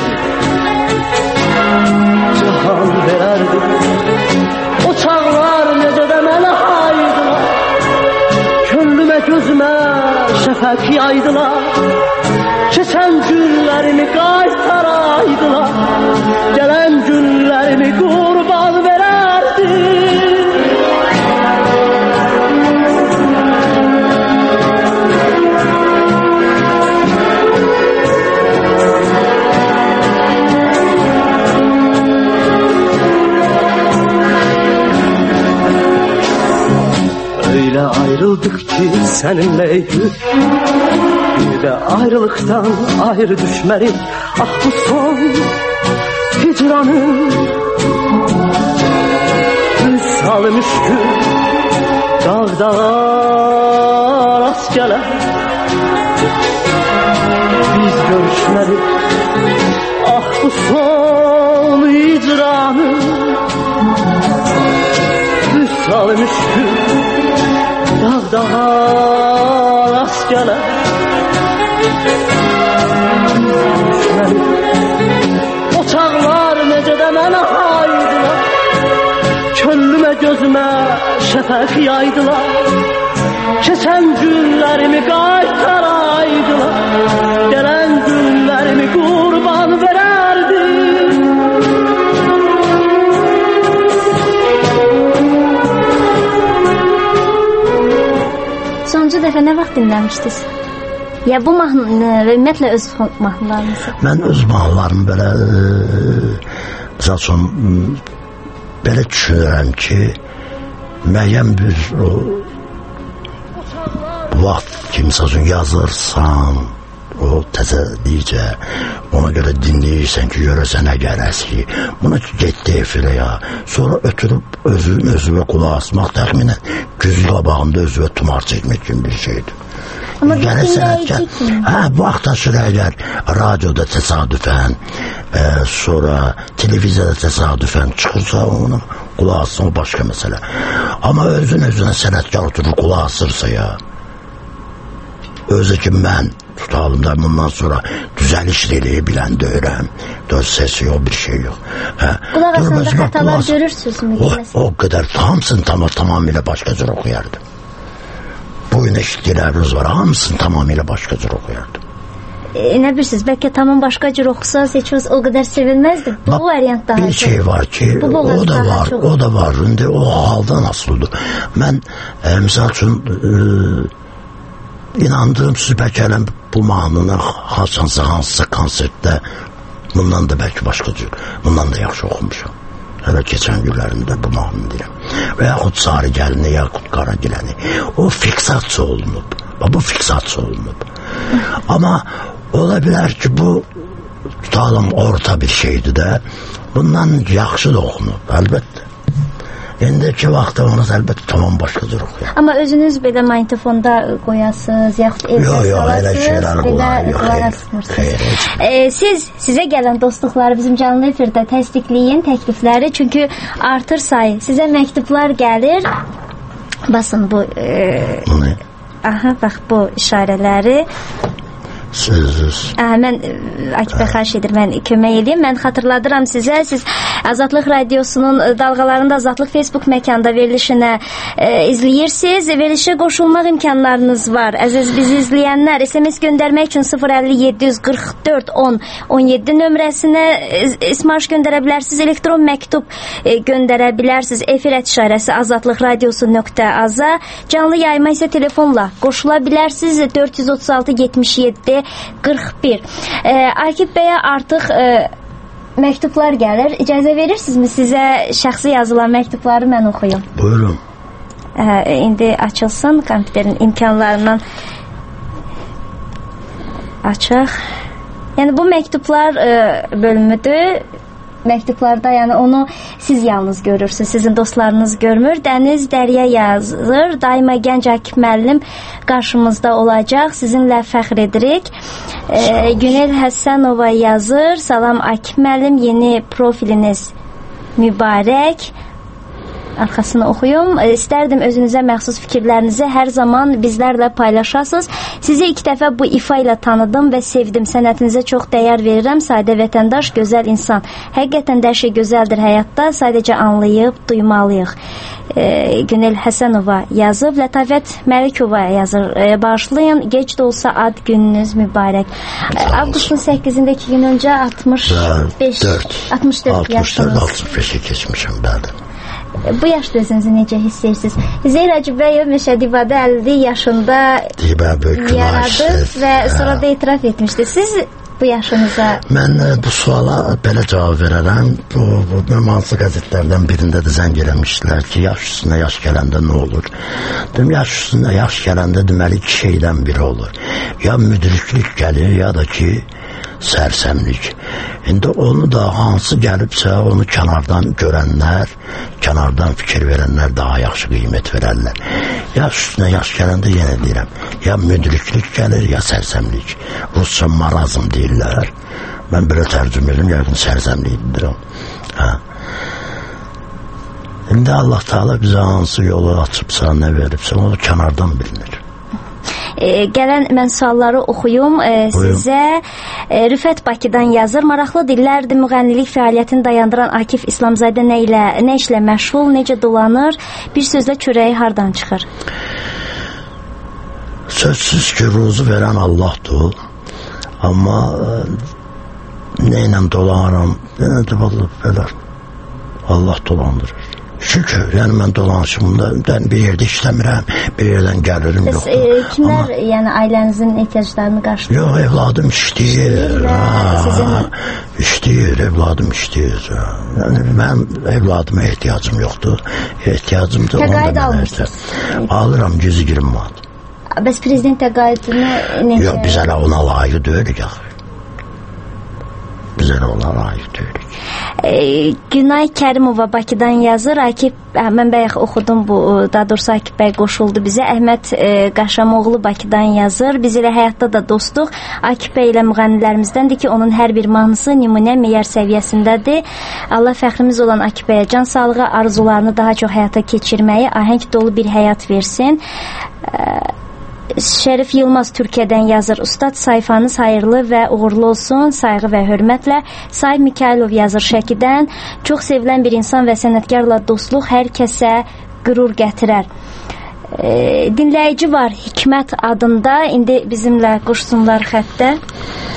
cahan verərdim. O çağlar necə də mənə aydılar, könlümə gözümə şəfəq yaydılar. Keçən günlərimi qaytaraydılar, gələn günlərimi qurban verərdim. Öyle ayrıldık ki seninleydik, bir de ayrılıktan ayrı düşmedik. Ah bu son hicranın üz salmış gün, dağdan rast gelen biz görüşmedik. Ah bu son hicranın üz salmış gün, dağdan rast gelen o çağlar necə də mənə aydılar, könlümə gözümə şəfəq yaydılar. Keçən günlərimi qaytaraydılar, gələn günlərimi qurban verərdim. Sonuncu dəfə nə vaxt dinləmişdiniz? Ya bu mahnı və ümumiyyətlə öz mahnılarınızı? Mən öz mahnılarımı belə belə düşünürəm ki, müəyyən bir vaxt kimsə yazırsan, o təzəlikcə ona görə dinləyirsən ki, görəsən nə gələsi ki, buna getdi efirəyə, sonra ötürüb özünə qulaq asmaq təxminən göz qabağında özünə tumar çəkmək kimi bir şeydir. Amma biz dinləyəcək mi? Bu vaxtdan sonra əgər radioda təsadüfən, sonra televiziyada təsadüfən çıxırsa, onu qulaq assın, o başqa məsələ. Amma özünə sənətkar oturur, qulaq asırsa ya, özü ki mən tutalım da bundan sonra düzəliş eləyə bilən deyirəm. Dörd səsi yox, bir şey yox. Qulaq asanda xətalar görürsünüzmü? O qədər, hamısını tamamilə başqa cür oxuyardım. Bu gün eşitdikləriniz var, hamısını tamamilə başqa cür oxuyardım. nə bilirsiniz, bəlkə tamam başqa cür oxusaz heç o qədər sevilməzdi. Bu variant daha bir şey var ki, o da var. İndi o haldan asılıdır. Mən misal üçün inandığım siz bəlkə bu mahnını hansısa konsertdə bundan da bəlkə başqa cür, bundan da yaxşı oxumuşam. Hələ keçən günlərində bu mahnını deyirəm. Və yaxud Sarı Gəlini, yaxud Qara Giləni. O fiksasiya olunub. Bu fiksasiya olunub. Amma ola bilər ki, bu tutalım orta bir şeydir də. Bundan yaxşı da oxunub, əlbəttə. İndiki vaxtda onu əlbəttə tamam başqa cür oxuyur. Amma özünüz belə magnitofonda qoyasınız, yaxud evdə salasınız, belə sizə gələn dostluqları bizim canlı efirdə təsdiqləyin təklifləri, çünki artır sayı. Sizə məktublar gəlir. Basın bu bax bu işarələri. Mən Akif bəy xahiş edir, mən kömək edeyim. Mən xatırladıram sizə, siz Azadlıq Radiosunun dalğalarında Azadlıq Facebook məkanında verilişini izləyirsiniz. Verilişə qoşulmaq imkanlarınız var. Əziz bizi izləyənlər, SMS göndərmək üçün 050 744 10 17 nömrəsinə ismarş göndərə bilərsiniz. Elektron məktub göndərə bilərsiniz. Efir işarəsi azadlıqradiosu.az. Canlı yayma isə telefonla qoşula bilərsiniz. 436 77 41. Akif bəyə artıq məktublar gəlir. İcazə verirsinizmi sizə şəxsi yazılan məktubları mən oxuyum? Buyurun. İndi açılsın kompüterin imkanlarından açıq. Yəni bu məktublar bölümüdür. Məktublarda, yəni onu siz yalnız görürsünüz, sizin dostlarınız görmür. Dəniz Dərya yazır, daima gənc Akif müəllim qarşımızda olacaq, sizinlə fəxr edirik. Günel Həsənova yazır, salam Akif müəllim, yeni profiliniz mübarək. Arxasını oxuyum. İstərdim özünüzə məxsus fikirlərinizi hər zaman bizlərlə paylaşasınız. Sizi ilk dəfə bu ifa ilə tanıdım və sevdim. Sənətinizə çox dəyər verirəm. Sadə vətəndaş, gözəl insan. Həqiqətən də hər şey gözəldir həyatda. Sadəcə anlayıb, duymalıyıq. Günel Həsənova yazıb. Lətafət Məlikova yazır. Bağışlayın, gec də olsa ad gününüz mübarək. Avqustun 8-də 2 gün öncə 64 yaşınız. 65'e keçmişəm, bəli. Bu yaşda özünüzü necə hiss edirsiniz? Zeyr Hacıbəyev Meşədibadə 50 yaşında yaradıb və sonra da etiraf etmişdi. Siz bu yaşınıza... Mən bu suala belə cavab verərəm. Bu hansı qəzetlərdən birində də zəng eləmişdilər ki, yaş üstünə yaş gələndə nə olur? Dedim, yaş üstünə yaş gələndə deməli iki şeydən biri olur. Ya müdriklik gəlir, ya da ki sərsəmlik. İndi onu da hansı gəlibsə onu kənardan görənlər, kənardan fikir verənlər daha yaxşı qiymət verərlər. Yaş üstünə yaş gələndə yenə deyirəm, ya müdriklik gəlir, ya sərsəmlik. Rusça marazm deyirlər. Mən belə tərcümə edim, yəqin sərsəmlikdir o. İndi Allah Teala bizə hansı yolu açıbsa, nə veribsə, onu kənardan bilinir. Gələn mən sualları oxuyum sizə. Rüfət Bakıdan yazır. Maraqlı dillərdir, müğənnilik fəaliyyətini dayandıran Akif İslamzadə nə işlə məşğul, necə dolanır? Bir sözlə çörəyi hardan çıxır? Sözsüz ki, ruzu verən Allahdır. Amma nə ilə dolanıram, nə də belə Allah dolandırır. Şükür, yəni mən dolanışımda bir yerdə işləmirəm, bir yerdən gəlirim yoxdur. Kimlər, yəni ailənizin ehtiyaclarını qarşılayır? Yox, evladım işləyir. İşləyir, evladım işləyir. Yəni mənim evladıma ehtiyacım yoxdur. Ehtiyacım da onda mənərdir. Alıram 120 manat. Bəs prezident təqaüdünü necə? Yox, biz hələ ona layiq deyilik axı. Biz hələ ona layiq deyilik. Günay Kərimova Bakıdan yazır. Akif, mən bayaq oxudum bu, daha doğrusu Akif bəy qoşuldu bizə. Əhməd Qaşamoğlu Bakıdan yazır. Biz ilə həyatda da dostluq. Akif bəy ilə müğənnilərimizdəndir ki, onun hər bir mahnısı nümunə meyar səviyyəsindədir. Allah fəxrimiz olan Akif bəyə can sağlığı, arzularını daha çox həyata keçirməyi, ahəng dolu bir həyat versin. Şərif Yılmaz Türkiyədən yazır. Ustad sayfanız hayırlı və uğurlu olsun. Sayğı və hörmətlə. Say Mikailov yazır Şəkidən. Çox sevilən bir insan və sənətkarla dostluq hər kəsə qürur gətirər. Dinləyici var Hikmət adında. İndi bizimlə qoşsunlar xəttə.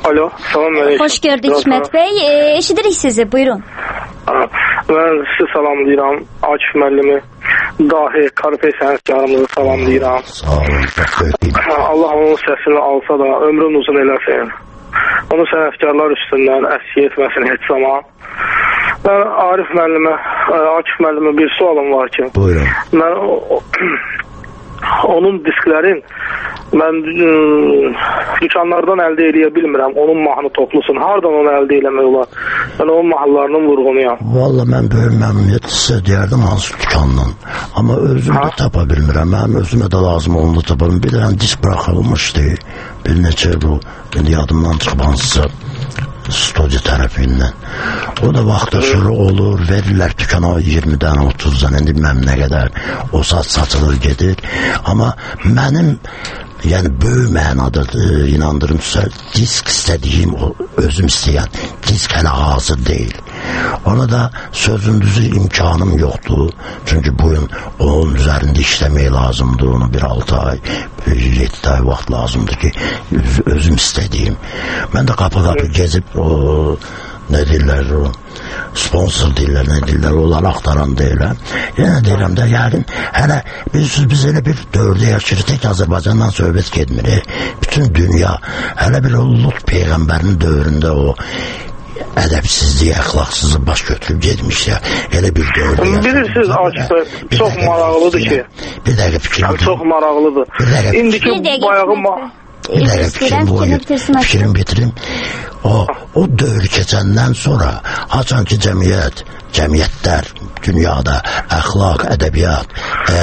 Alo, salam aleyküm. Xoş gördük Hikmət bəy. Eşidirik sizi, buyurun. Mən sizi salamlayıram. Akif müəllimi, dahi Karpey sənətkarımızı salamlayıram. Sağ olun. Allah onun səsini alsa da ömrün uzun eləsin. Onun sənətkarlar üstündən əskiyə etməsin heç zaman. Mən Akif müəllimə bir sualım var ki. Buyurun. Mən onun disklərin mən dükanlardan əldə edə bilmirəm. Onun mahnı toplusun. Hardan onu əldə eləmək olar? Mən onun mahnılarının vurğunuyam. Valla mən böyük məmnuniyyət sizə deyərdim hansı dükandan. Amma özüm də tapa bilmirəm. Mənim özümə də lazım onu tapa bilmirəm. Bir dənə disk buraxılmışdı. Bir neçə bu yadımdan çıxıb hansısa studiya tərəfindən. O da vaxtda sonra olur, verirlər dükana 20-dən, 30-dan, indi bilməm nə qədər o saat satılır gedir. Amma mənim yəni böyük mənada inandırım sizə, disk istədiyim, özüm istəyən disk hələ hazır deyil. Ona da sözündüzü imkanım yoxdur. Çünki bugün onun üzərində işləmək lazımdır. Onu bir 6 ay, 7 ay vaxt lazımdır ki, özüm istədiyim. Mən də qapı-qapı gezib o, nə deyirlər o, sponsor deyirlər, nə deyirlər, onları axtaran deyirlər. Yenə deyirəm də, yəqin, hələ biz elə bir dövrdə yaşayırıq, tək Azərbaycandan söhbət getmir. Bütün dünya, hələ bir o Lut Peyğəmbərinin dövründə o ədəbsizliyi, əxlaqsızlığı baş götürüb getmişlər. Elə bir dövrdə yaşayırıq. Bilirsiniz, Akif bəy, çox maraqlıdır ki. Bir dəqiqə fikrim. Çox maraqlıdır. İndiki bayağı Bir dəqiqə fikrim bitirim. O dövr keçəndən sonra haçan ki cəmiyyətlər dünyada əxlaq, ədəbiyyat,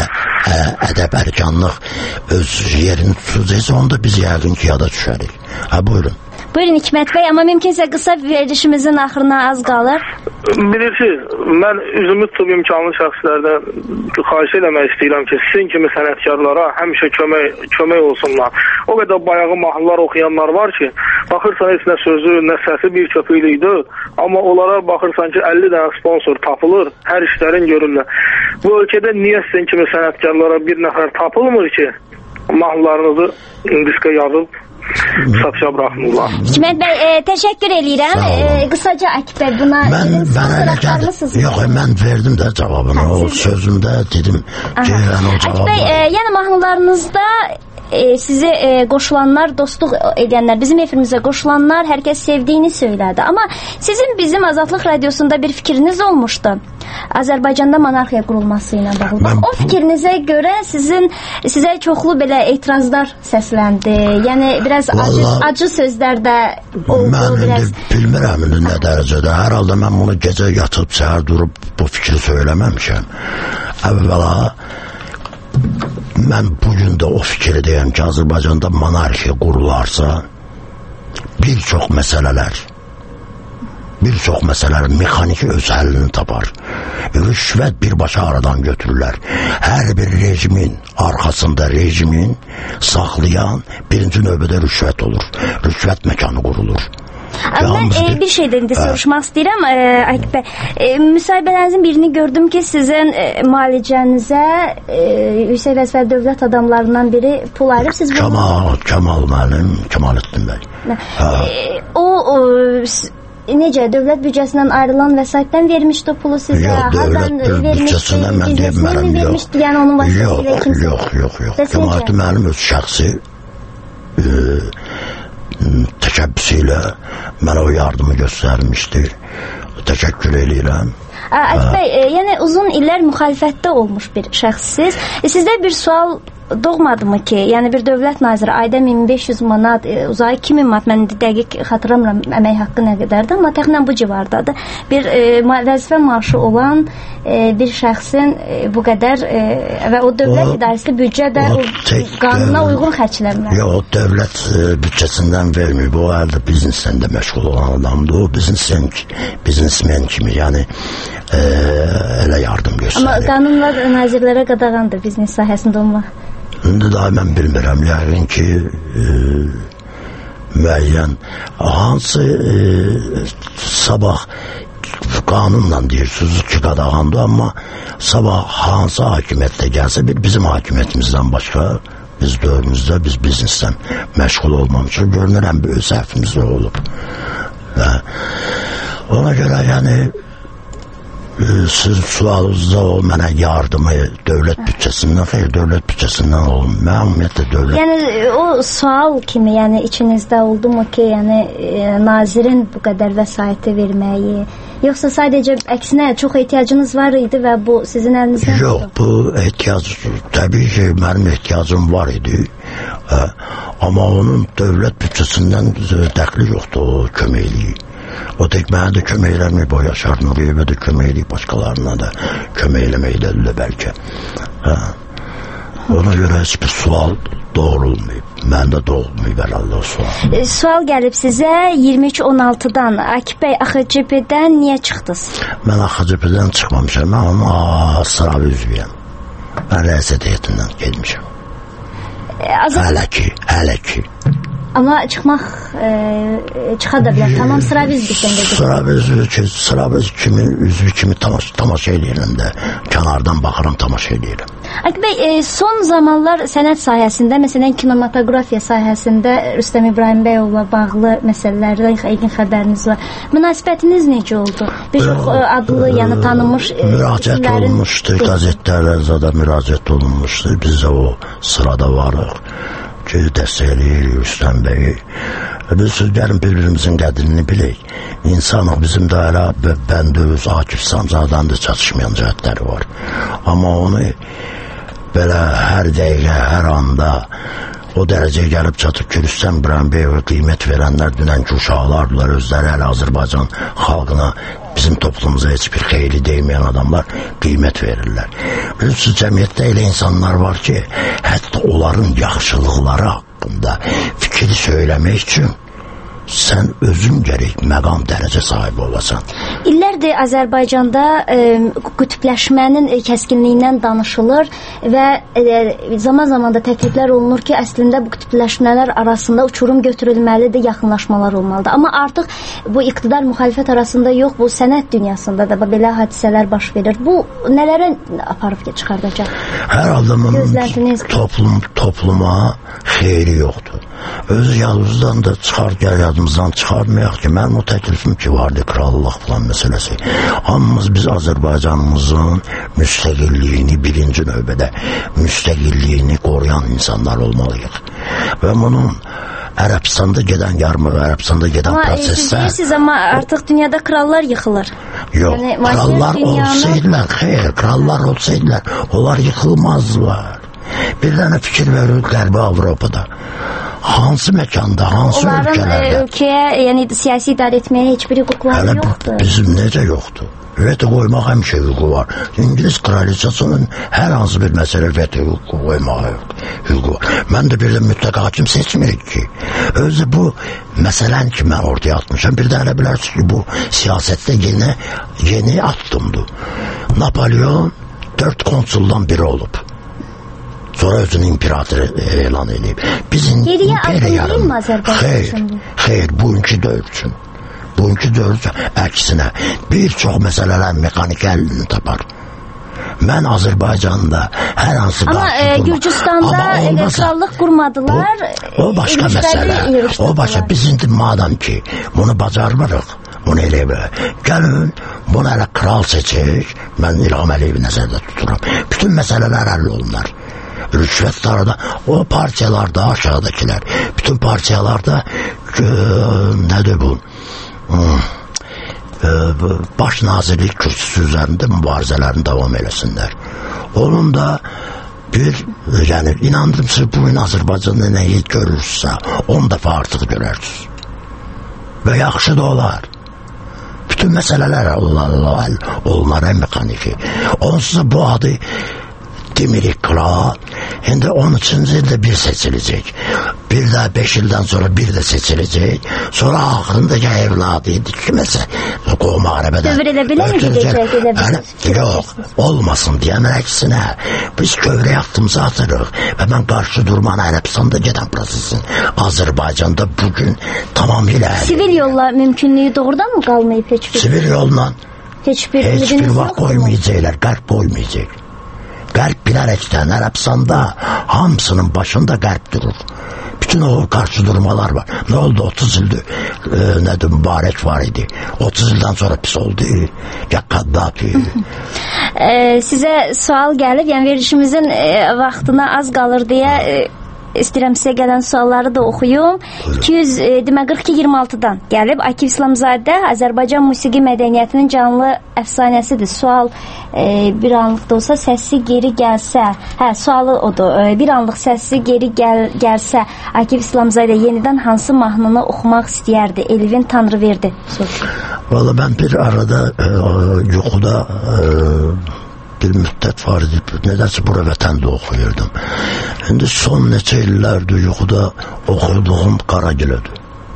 ədəb ərkanlıq öz yerini tutacaqsa, onda biz yəqin ki yada düşərik. Buyurun. Buyurun Hikmət bəy, amma mümkünsə qısa verilişimizin axırına az qalır. Bilirsiniz, mən üzümü tutub imkanlı şəxslərdən xahiş eləmək istəyirəm ki, sizin kimi sənətkarlara həmişə kömək olsunlar. O qədər bayağı mahnılar oxuyanlar var ki, baxırsan heç nə sözü, nə səsi bir köpüklükdür, amma onlara baxırsan ki, 50 dənə sponsor tapılır, hər işlərin görürlər. Bu ölkədə niyə sizin kimi sənətkarlara bir nəfər tapılmır ki, mahnılarınızı diskə yazıb satışa buraxmırlar? Hikmət bəy, təşəkkür eləyirəm. Qısaca Akif bəy buna yox, mən verdim də cavabını. O sözümdə dedim ki, o cavabı. Akif bəy, yəni mahnılarınızda sizi qoşulanlar, dostluq edənlər, bizim efirimizə qoşulanlar hər kəs sevdiyini söylədi. Amma sizin bizim Azadlıq Radiosunda bir fikriniz olmuşdu. Azərbaycanda monarxiya qurulması ilə bağlı. O fikrinizə görə sizə çoxlu belə etirazlar səsləndi. Yəni biraz acı sözlər də oldu. Mən indi bilmirəm nə dərəcədə. Hər halda mən bunu gecə yatıb, səhər durub bu fikri söyləməmişəm. Əvvəla mən bugün də o fikri deyəm ki, Azərbaycanda monarxiya qurularsa bir çox məsələlər mexaniki öz həllini tapar. Rüşvət birbaşa aradan götürürlər. Hər bir rejimin arxasında rejimin saxlayan birinci növbədə rüşvət olur. Rüşvət məkanı qurulur. Mən bir şeydən də soruşmaq istəyirəm, Akif bəy. Müsahibələrinizin birini gördüm ki, sizin müalicənizə yüksək vəzifəli dövlət adamlarından biri pul ayırıb. Kemal müəllim, Kemalettin bəy. O necə, dövlət büdcəsindən ayrılan vəsaitdən vermişdi o pulu sizə? Yox, dövlət büdcəsindən mən deyə bilmərəm, yox. Kemalettin mənim öz şəxsi təşəbbüsü ilə mənə o yardımı göstərmişdi. Təşəkkür eləyirəm. Akif bəy, yəni uzun illər müxalifətdə olmuş bir şəxssiz. Sizdə bir sual doğmadımı ki, yəni bir dövlət naziri ayda 1500 manat, uzayı 2000 manat, mən dəqiq xatırlamıram əmək haqqı nə qədərdir, amma təxminən bu civardadır. Bir vəzifə maaşı olan bir şəxsin bu qədər və o dövlət idarəsi büdcədə qanuna uyğun xərclənmir. Yox, dövlət büdcəsindən vermir. Bu əldə bizneslə də məşğul olan adamdır. O biznesmen kimi, yəni elə yardım göstərir. Amma qanunla nazirlərə qadağandır biznes sahəsində olmaq. İndi daha mən bilmirəm, yəqin ki müəyyən hansı sabah qanunla deyirsiniz ki qadağandır, amma sabah hansı hakimiyyətdə gəlsə bizim hakimiyyətimizdən başqa Biz dövrümüzdə biz biznesdən məşğul olmamışıq. Görünürəm böyük səhvimizdə olub. Və ona görə yəni siz sualınızda o mənə yardımı dövlət bütçəsindən, xeyr, dövlət bütçəsindən olun. Mən ümumiyyətlə dövlət... Yəni o sual kimi, yəni içinizdə oldu mu ki, yəni nazirin bu qədər vəsaiti verməyi, yoxsa sadəcə əksinə çox ehtiyacınız var idi və bu sizin əlinizdən? Yox, bu ehtiyac, təbii ki, mənim ehtiyacım var idi. Amma onun dövlət bütçəsindən dəxli yoxdur o köməkliyi. O tek mənə də kömək eləmir, bu Yaşar Nuriyevə də kömək eləyib, başqalarına da kömək eləməkdədir bəlkə. Ona görə heç bir sual doğrulmayıb. Məndə doğulmayıb herhalde o sual. Sual gəlib sizə 23-16-dan. Akif bəy, AXCP-dən niyə çıxdınız? Mən AXCP-dən çıxmamışam, mən onun sıra üzvüyəm. Mən rəiset heyətindən gelmişim. Hələ ki. Amma çıxmaq çıxa da bilər. Tamam, sıra bizdir. Sıra biz kimi, üzvü kimi tamaşa edirəm də. Kənardan baxıram, tamaşa edirəm. Akif bəy, son zamanlar sənət sahəsində, məsələn, kinematografiya sahəsində Rüstəm İbrahimbəyovla bağlı məsələlərdə yəqin xəbəriniz var. Münasibətiniz necə oldu? Bir çox adlı, yəni tanınmış müraciət olunmuşdu, qəzetlərə zada müraciət olunmuşdu. Biz də o sırada varıq. Dəstəkləyirik Rüstəm bəyi. Biz gəlin bir-birimizin qədrini bilək. İnsanıq, bizim də elə bəndöz, Akif Sancaqdan da çatışmayan cəhətləri var. Amma onu belə hər dəqiqə, hər anda o dərəcəyə gəlib çatıb ki, Rüstəm İbrahimbəyova qiymət verənlər dünənki uşaqlardılar, özləri hələ Azərbaycan xalqına, bizim toplumumuza heç bir xeyli değməyən adamlar qiymət verirlər. Bilirsiniz, cəmiyyətdə elə insanlar var ki, hətta onların yaxşılıqları haqqında fikri söyləmək üçün sən özün gərək məqam dərəcə sahibi olasan. İllərdir Azərbaycanda qütbləşmənin kəskinliyindən danışılır və zaman-zaman da təkliflər olunur ki, əslində bu qütbləşmələr arasında uçurum götürülməlidir, yaxınlaşmalar olmalıdır. Amma artıq bu iqtidar müxalifət arasında yox, bu sənət dünyasında da belə hadisələr baş verir. Bu nələrə aparıb çıxardacaq? Hər adamın topluma xeyri yoxdur. Öz yadımızdan da yadımızdan çıxarmayaq ki, mənim o təklifim ki vardı, krallıq falan məsələsi. Hamımız biz Azərbaycanımızın müstəqilliyini, birinci növbədə müstəqilliyini qoruyan insanlar olmalıyıq. Və bunun Ərəbistanda gedən prosesdə... Siz amma artıq dünyada krallar yıxılır. Yox, krallar olsaydılar, onlar yıxılmazlar. Bir dənə fikir verir Qərbi Avropada. Hansı məkanda, hansı ölkələrdə? Onların ölkəyə, yəni siyasi idarə etməyə heç bir hüquqları yoxdur. Bizim necə yoxdur? Veto qoymaq həmişə hüququ var. İngiliz kraliçasının hər hansı bir məsələ veto hüququ qoymağa hüququ var. Mən də bir də mütləq hakim seçmirik ki. Özü bu məsələn ki, mən ortaya atmışam. Bir də elə bilərsiniz ki, bu siyasətdə yeni addımdır. Napolyon 4 konsuldan biri olub. Sonra özünü imperator elan edib. Bizim imperiyanın... Xeyr, bugünkü dövr üçün. Bugünkü dövr üçün əksinə bir çox məsələlər mexaniki əlini tapar. Mən Azərbaycanda hər hansı qarşı durma. Amma Gürcüstanda krallıq qurmadılar. O başqa məsələ. O başqa. Biz indi madəm ki, bunu bacarmırıq, bunu elə gəlin, bunu elə kral seçək, mən İlham Əliyevi nəzərdə tuturam. Bütün məsələlər həll olunlar. Rüşvətlərdə, o partiyalarda, aşağıdakilər, bütün partiyalarda nədir bu? Baş nazirlik kürsüsü üzərində mübarizələrini davam eləsinlər. Onun da bir, yəni inandım siz bugün Azərbaycanda nəyi görürsünüzsə, 10 dəfə artıq görərsiniz. Və yaxşı da olar. Bütün məsələlər onlar mexaniki. Onsuz bu adı demirik kral. İndi 13-cü ildə bir seçiləcək. Bir də 5 ildən sonra bir də seçiləcək. Sonra axırında ki, evladı idi ki, məsələn, qovma qərəbədən. Dövr elə bilə mi gedəcək? Yox, olmasın deyəm, əksinə. Biz kövrə yaxtımızı atırıq və mən qarşı durmanı Ərəbistanda gedən prosesin Azərbaycanda bugün tamamilə... Sivil yolla mümkünlüyü doğrudan mı qalmayıb heç bir? Sivil yolla heç bir vaxt qoymayacaqlar, qərb qoymayacaq. Qərb bilərəkdən Ərəbistanda hamısının başında qərb durur. Bütün o qarşı durmalar var. Nə oldu? 30 ildir nədir, mübarək var idi. 30 ildən sonra pis oldu. Ya Kaddafi. Sizə sual gəlib, yəni verilişimizin vaxtına az qalır deyə istəyirəm sizə gələn sualları da oxuyum. 4226-dan gəlib. Akif İslamzadə Azərbaycan musiqi mədəniyyətinin canlı əfsanəsidir. Sual bir anlıq da olsa səsi geri gəlsə, sualı odur. Bir anlıq səsi geri gəlsə Akif İslamzadə yenidən hansı mahnını oxumaq istəyərdi? Elvin Tanrıverdi. Valla ben bir arada yuxuda bir müddət var idi. Nədənsə bura vətəndə oxuyurdum. İndi son neçə illərdir yuxuda oxuduğum Qaragilödür.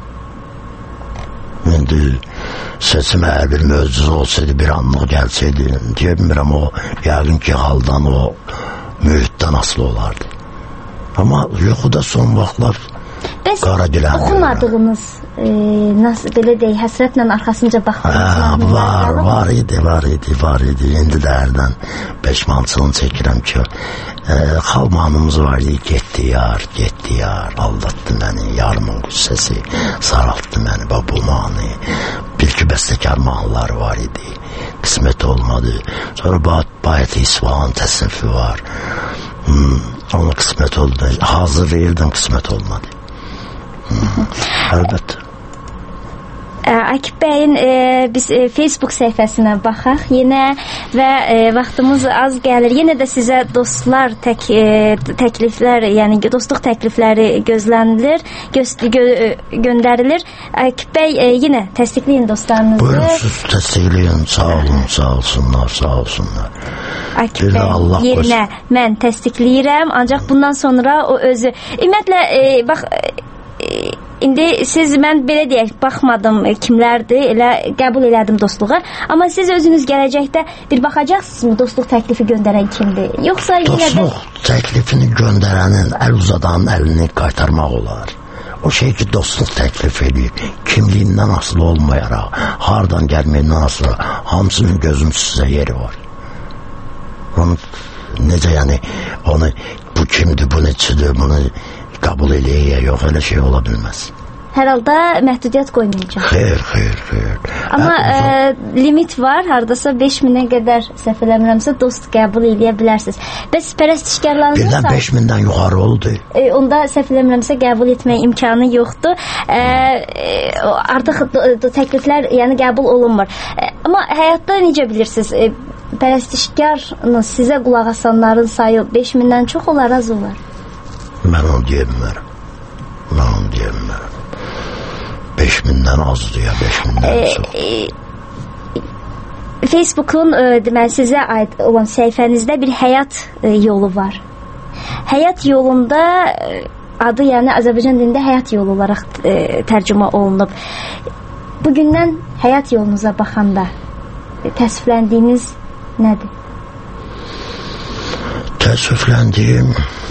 İndi sesim əgər bir möcüzə olsaydı, bir anlıq gəlsəydi, deyə bilmirəm, o yəqin ki haldan, o mühitdən asılı olardı. Amma yuxuda son vaxtlar Qaragilödür. Oxumadığınız belə deyək, həsrətlə arxasınca baxdığınız var idi. İndi də hərdən peşmançılığını çəkirəm ki, xalmanımız var idi, getdi yar, aldatdı məni, yarımın qüssəsi, saraltdı məni, bu mani. Bir-iki bəstəkar mahnıları var idi, qismət olmadı. Sonra Bayat-ı İsfahan təsnifi var, ona qismət oldu, hazır deyildim, qismət olmadı. Əlbəttə. Akif bəyin biz Facebook səhifəsinə baxaq yenə və vaxtımız az gəlir. Yenə də sizə dostlar təkliflər, yəni dostluq təklifləri gözlənilir, göndərilir. Akif bəy yenə təsdiqləyin dostlarınızı. Buyurun, siz təsdiqləyin. Sağ olsunlar. Akif bəy yerinə mən təsdiqləyirəm, ancaq bundan sonra o özü ümumiyyətlə bax İndi mən belə deyək, baxmadım kimlərdir, elə qəbul elədim dostluğa. Amma siz özünüz gələcəkdə bir baxacaqsınızmı dostluq təklifi göndərən kimdir? Yoxsa yenə də... Dostluq təklifini göndərənin əl uzadanın əlini qaytarmaq olar. O şey ki, dostluq təklif edir, kimliyindən asılı olmayaraq, hardan gəlməyindən asılı, hamısının gözümsüzə yeri var. Onu necə, yəni, onu bu kimdir, bu neçidir, bunu qəbul eləyə, yox, elə şey ola bilməz. Hər halda məhdudiyyət qoymayacaq. Xeyr. Amma limit var, haradasa 5000-ə qədər səhv eləmirəmsə dost qəbul eləyə bilərsiniz. Bəs pərəstişkarlarınız birdən 5000-dən yuxarı oldu. Onda səhv eləmirəmsə qəbul etmək imkanı yoxdur. Artıq təkliflər yəni qəbul olunmur. Amma həyatda necə bilirsiniz? Pərəstişkarınız sizə qulaq asanların sayı 5000-dən çox olar, az olar? Mən onu deyə bilmərəm. 5000-dən azdır ya, 5000-dən çox. Facebook'un deməli sizə aid olan səhifənizdə bir həyat yolu var. Həyat yolunda adı yəni Azərbaycan dilində həyat yolu olaraq tərcümə olunub. Bugündən həyat yolunuza baxanda təəssüfləndiyiniz nədir? Təəssüfləndiyim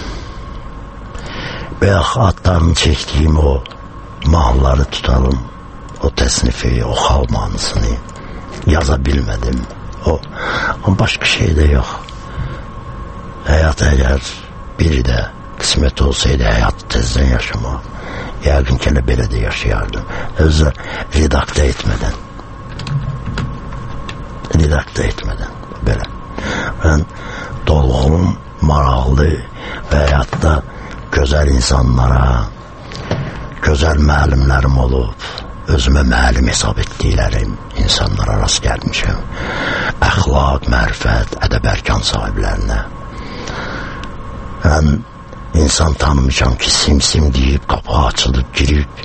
veya adlarını çəkdiyim o mahnıları tutalım, o təsnifi, o xalq mahnısını yaza bilmədim. Ama başka şey de yok. Həyat əgər biri də qismət olsaydı həyatı tezdən yaşamaq, yəqin ki belə də yaşayardım. Özü redaktə etmədən belə. Mən dolğunum, maraqlı və həyatda gözəl insanlara, gözəl müəllimlərim olub, özümə müəllim hesab etdiklərim insanlara rast gəlmişəm. Əxlaq, mərifət, ədəb-ərkan sahiblərinə. Mən insan tanımışam ki, sim deyib, qapı açılıb, girib,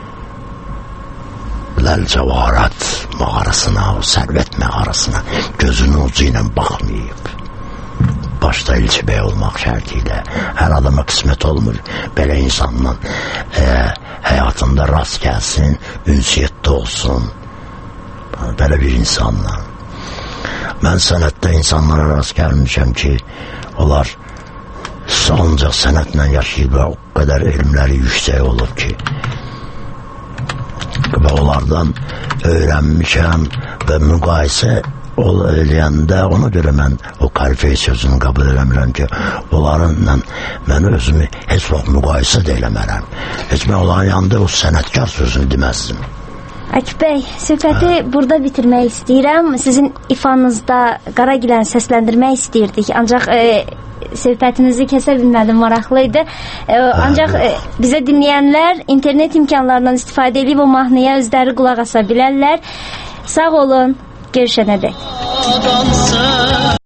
Ləlcəvarat mağarasına, o sərvət mağarasına gözünün ucu ilə baxmayıb. Başda İlçi bəy olmaq şərtiyle hər adama qismət olmur. Belə insanla həyatında rast gəlsin, ünsiyyətdə olsun. Belə bir insanla. Mən sənətdə insanlara rast gəlmişəm ki, onlar ancaq sənətlə yaşayıb və o qədər elmləri yüksək olub ki, və onlardan öyrənmişəm və müqayisə eləyəndə ona görə mən o kalifey sözünü qəbul eləmirəm ki, onlarla mən özümü heç vaxt müqayisə də eləmərəm. Heç mən onların yanında o sənətkar sözünü deməzdim. Akif bəy, söhbəti burada bitirmək istəyirəm. Sizin ifanızda Qaragiləni səsləndirmək istəyirdik. Ancaq söhbətinizi kəsə bilmədim, maraqlıydı. Ancaq bizə dinləyənlər internet imkanlarından istifadə edib o mahnıya özləri qulaq asa bilərlər. Sağ olun, görüşənədək.